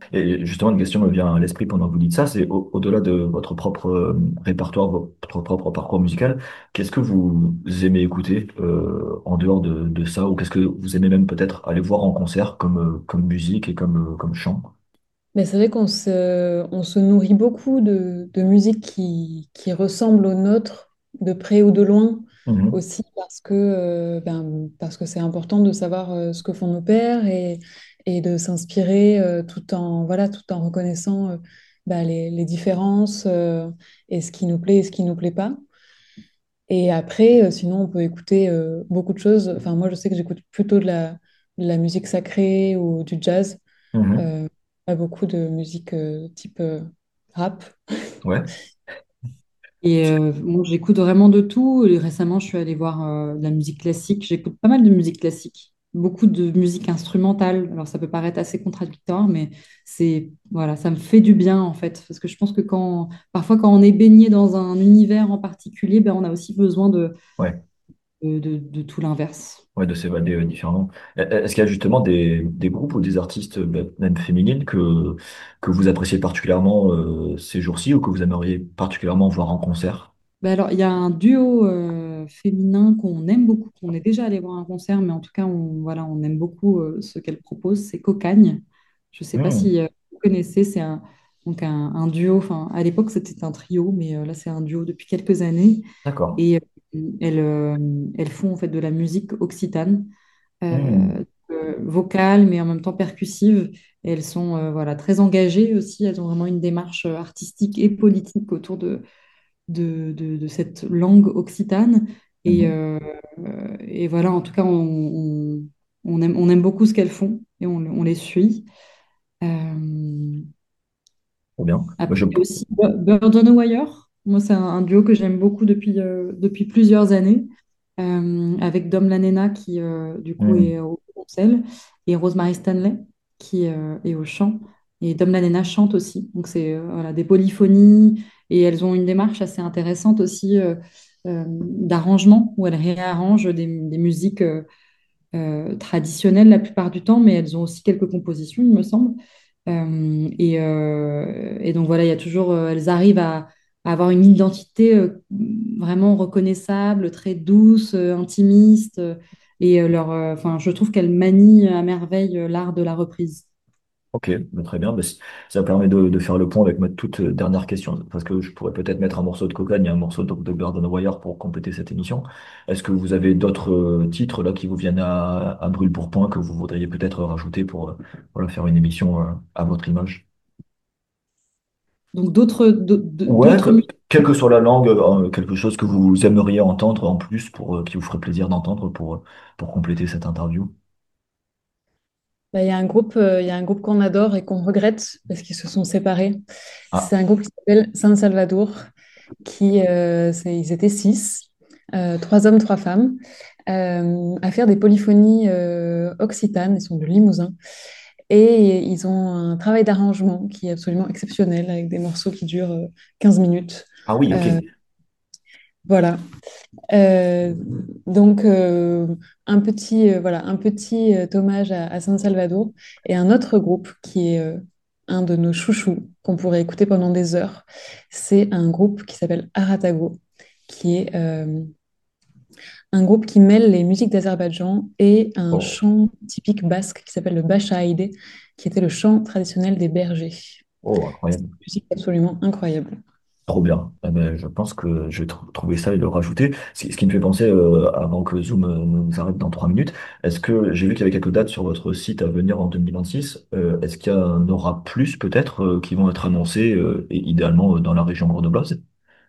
Et justement, une question me vient à l'esprit pendant que vous dites ça, c'est au- au-delà de votre propre euh, répertoire, votre propre parcours musical, qu'est-ce que vous aimez écouter euh, en dehors de, de ça, ou qu'est-ce que vous aimez même peut-être aller voir en concert comme, euh, comme musique et comme, euh, comme chant? Mais c'est vrai qu'on se, on se nourrit beaucoup de, de musique qui, qui ressemble aux nôtres, de près ou de loin, Mhm. aussi parce que, euh, ben, parce que c'est important de savoir euh, ce que font nos pères et, et de s'inspirer euh, tout en, voilà, tout en reconnaissant euh, ben, les, les différences euh, et ce qui nous plaît et ce qui nous plaît pas. Et après, euh, sinon, on peut écouter euh, beaucoup de choses. Enfin, moi, je sais que j'écoute plutôt de la, de la musique sacrée ou du jazz. Mhm. Euh, Pas beaucoup de musique euh, type euh, rap. Ouais, Et euh, bon, j'écoute vraiment de tout. Et récemment, je suis allée voir euh, de la musique classique. J'écoute pas mal de musique classique, beaucoup de musique instrumentale. Alors, ça peut paraître assez contradictoire, mais c'est voilà, ça me fait du bien en fait, parce que je pense que quand parfois quand on est baigné dans un univers en particulier, ben, on a aussi besoin de, ouais, de, de- de tout l'inverse. ouais, de s'évader euh, différemment. E- e, Est-ce qu'il y a justement des, des groupes ou des artistes, ben, même féminines, que, que vous appréciez particulièrement euh, ces jours-ci ou que vous aimeriez particulièrement voir en concert? Ben alors, il y a un duo euh, féminin qu'on aime beaucoup, qu'on est déjà allé voir un concert, mais en tout cas, on, voilà, on aime beaucoup euh, ce qu'elle propose, c'est Cocagne. Je ne sais pas Hmm, si euh, vous connaissez, c'est un, donc un, un duo, enfin, à l'époque, c'était un trio, mais euh, là, c'est un duo depuis quelques années. d'accord. Et euh, elles, euh, elles font en fait de la musique occitane, Hmm, euh, euh, vocale, mais en même temps percussive. Et elles sont euh, voilà, très engagées aussi, elles ont vraiment une démarche euh, artistique et politique autour de de, de- de cette langue occitane. Et, mhm. euh, et voilà, en tout cas, on, on- on aime, on aime beaucoup ce qu'elles font et on, on les suit. Euh, Trop bien. Moi, Après, je... il y a aussi Bu- Birds on a Wire. Moi, c'est un, un duo que j'aime beaucoup depuis, euh, depuis plusieurs années, euh, avec Dom Lanena qui, euh, du coup, Hmm, est au violoncelle, et Rosemary Stanley qui euh, est au chant. Et Dom Lanena chante aussi. Donc, c'est euh, voilà, des polyphonies, et elles ont une démarche assez intéressante aussi euh, euh, d'arrangement, où elles réarrangent des, des musiques euh, euh, traditionnelles la plupart du temps, mais elles ont aussi quelques compositions, il me semble. Euh, et, euh, et donc voilà, il y a toujours, euh, elles arrivent à, à avoir une identité euh, vraiment reconnaissable, très douce, euh, intimiste. euh, et euh, leur, euh, enfin, je trouve qu'elles manient à merveille euh, l'art de la reprise. ok, bah, très bien. Bah, c- ça permet de, de faire le point avec ma toute euh, dernière question, parce que je pourrais peut-être mettre un morceau de Cocagne et un morceau de, de Bird on the Wire pour compléter cette émission. Est-ce que vous avez d'autres euh, titres là qui vous viennent à, à brûle-pourpoint que vous voudriez peut-être rajouter pour euh, voilà, faire une émission euh, à votre image? Donc d'autres d'au- Ouais, d'autres que- musiques. quelle que soit la langue, euh, quelque chose que vous aimeriez entendre en plus pour euh, qui vous ferait plaisir d'entendre pour, euh, pour compléter cette interview. Bah, il y a un groupe, euh, il y a un groupe qu'on adore et qu'on regrette parce qu'ils se sont séparés. C'est Ah, un groupe qui s'appelle San Salvador, qui, euh, c'est- ils étaient six, euh, trois hommes, trois femmes, euh, à faire des polyphonies euh, occitanes. Ils sont de Limousin. Et ils ont un travail d'arrangement qui est absolument exceptionnel, avec des morceaux qui durent euh, quinze minutes. ah oui, ok. Euh, voilà. Euh, donc, euh, un petit, euh, voilà, un petit euh, hommage à, à San Salvador et un autre groupe qui est euh, un de nos chouchous qu'on pourrait écouter pendant des heures. C'est un groupe qui s'appelle Aratago, qui est euh, un groupe qui mêle les musiques d'Azerbaïdjan et un Oh, chant typique basque qui s'appelle le Bachaïdé, qui était le chant traditionnel des bergers. oh, C'est une incroyable. musique absolument incroyable. Trop bien. Eh ben, je pense que je vais tr- trouver ça et le rajouter. Ce qui, ce qui me fait penser, euh, avant que Zoom euh, nous arrête dans trois minutes, est-ce que j'ai vu qu'il y avait quelques dates sur votre site à venir en deux mille vingt-six. Euh, est-ce qu'il y en aura plus peut-être euh, qui vont être annoncés euh, et idéalement euh, dans la région grenobloise?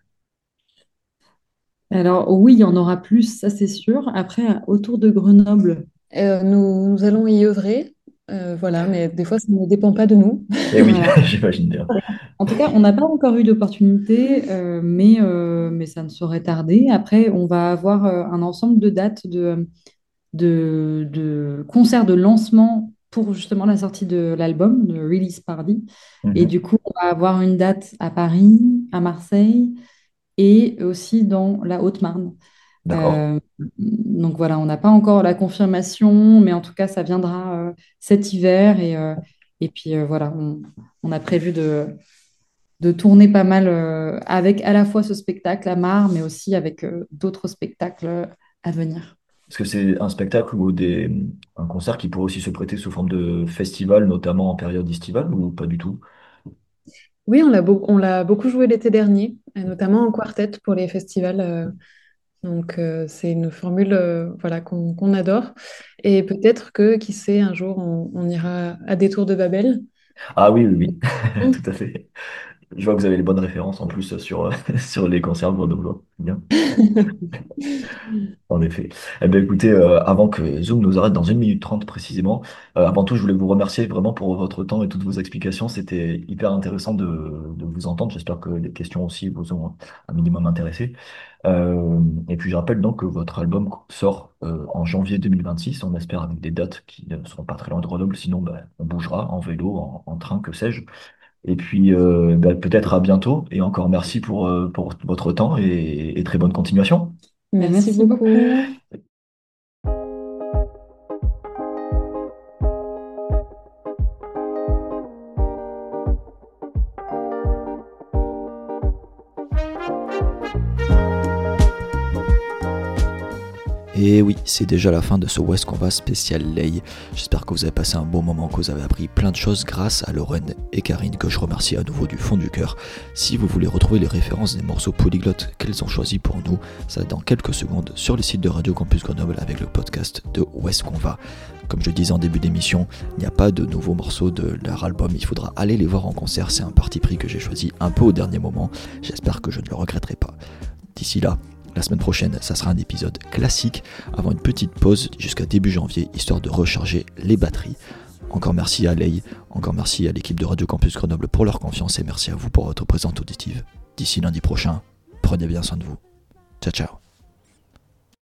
Alors oui, il y en aura plus, ça c'est sûr. Après, autour de Grenoble, Euh, nous, nous allons y œuvrer, euh, voilà, mais des fois, ça ne dépend pas de nous. Eh oui, voilà. j'imagine bien. En tout cas, on n'a pas encore eu d'opportunité, euh, mais, euh, mais ça ne saurait tarder. Après, on va avoir euh, un ensemble de dates de, de, de concerts de lancement pour justement la sortie de l'album, de Release Party. Et Mhm. du coup, on va avoir une date à Paris, à Marseille et aussi dans la Haute-Marne. D'accord. Euh, donc voilà, on n'a pas encore la confirmation, mais en tout cas, ça viendra euh, cet hiver. Et, euh, Et puis euh, voilà, on, on a prévu de, de tourner pas mal euh, avec à la fois ce spectacle à Mar, mais aussi avec euh, d'autres spectacles à venir. Est-ce que c'est un spectacle ou des, un concert qui pourrait aussi se prêter sous forme de festival, notamment en période estivale, ou pas du tout? Oui, on l'a beau- on l'a beaucoup joué l'été dernier, et notamment en quartet pour les festivals. euh, donc, euh, c'est une formule euh, voilà, qu'on qu'on adore. Et peut-être que, qui sait, un jour, on, on ira à des tours de Babel. Ah oui, oui, oui, tout à fait. Je vois que vous avez les bonnes références en plus sur, sur les concerts grenoblois. Bien. En effet. Eh bien, écoutez, euh, avant que Zoom nous arrête dans une minute trente précisément, euh, avant tout, je voulais vous remercier vraiment pour votre temps et toutes vos explications. C'était hyper intéressant de, de vous entendre. J'espère que les questions aussi vous ont un minimum intéressé. Euh, et puis, je rappelle donc que votre album sort euh, en janvier deux mille vingt-six. On espère avec des dates qui ne seront pas très loin de Grenoble. Sinon, ben, on bougera en vélo, en, en train, que sais-je. Et puis, euh, ben, peut-être à bientôt. Et encore merci pour, euh, pour votre temps et, et très bonne continuation. Mais Merci merci beaucoup. beaucoup. Et oui, c'est déjà la fin de ce Où est-ce qu'on va spécial Lay. J'espère que vous avez passé un bon moment, que vous avez appris plein de choses grâce à Lorraine et Karine, que je remercie à nouveau du fond du cœur. Si vous voulez retrouver les références des morceaux polyglottes qu'elles ont choisis pour nous, ça dans quelques secondes sur le site de Radio Campus Grenoble avec le podcast de Où est-ce qu'on va. Comme je disais en début d'émission, il n'y a pas de nouveaux morceaux de leur album, il faudra aller les voir en concert, c'est un parti pris que j'ai choisi un peu au dernier moment. J'espère que je ne le regretterai pas. D'ici là, la semaine prochaine, ça sera un épisode classique, avant une petite pause jusqu'à début janvier, histoire de recharger les batteries. Encore merci à Lay, encore merci à l'équipe de Radio Campus Grenoble pour leur confiance et merci à vous pour votre présence auditive. D'ici lundi prochain, prenez bien soin de vous. Ciao ciao.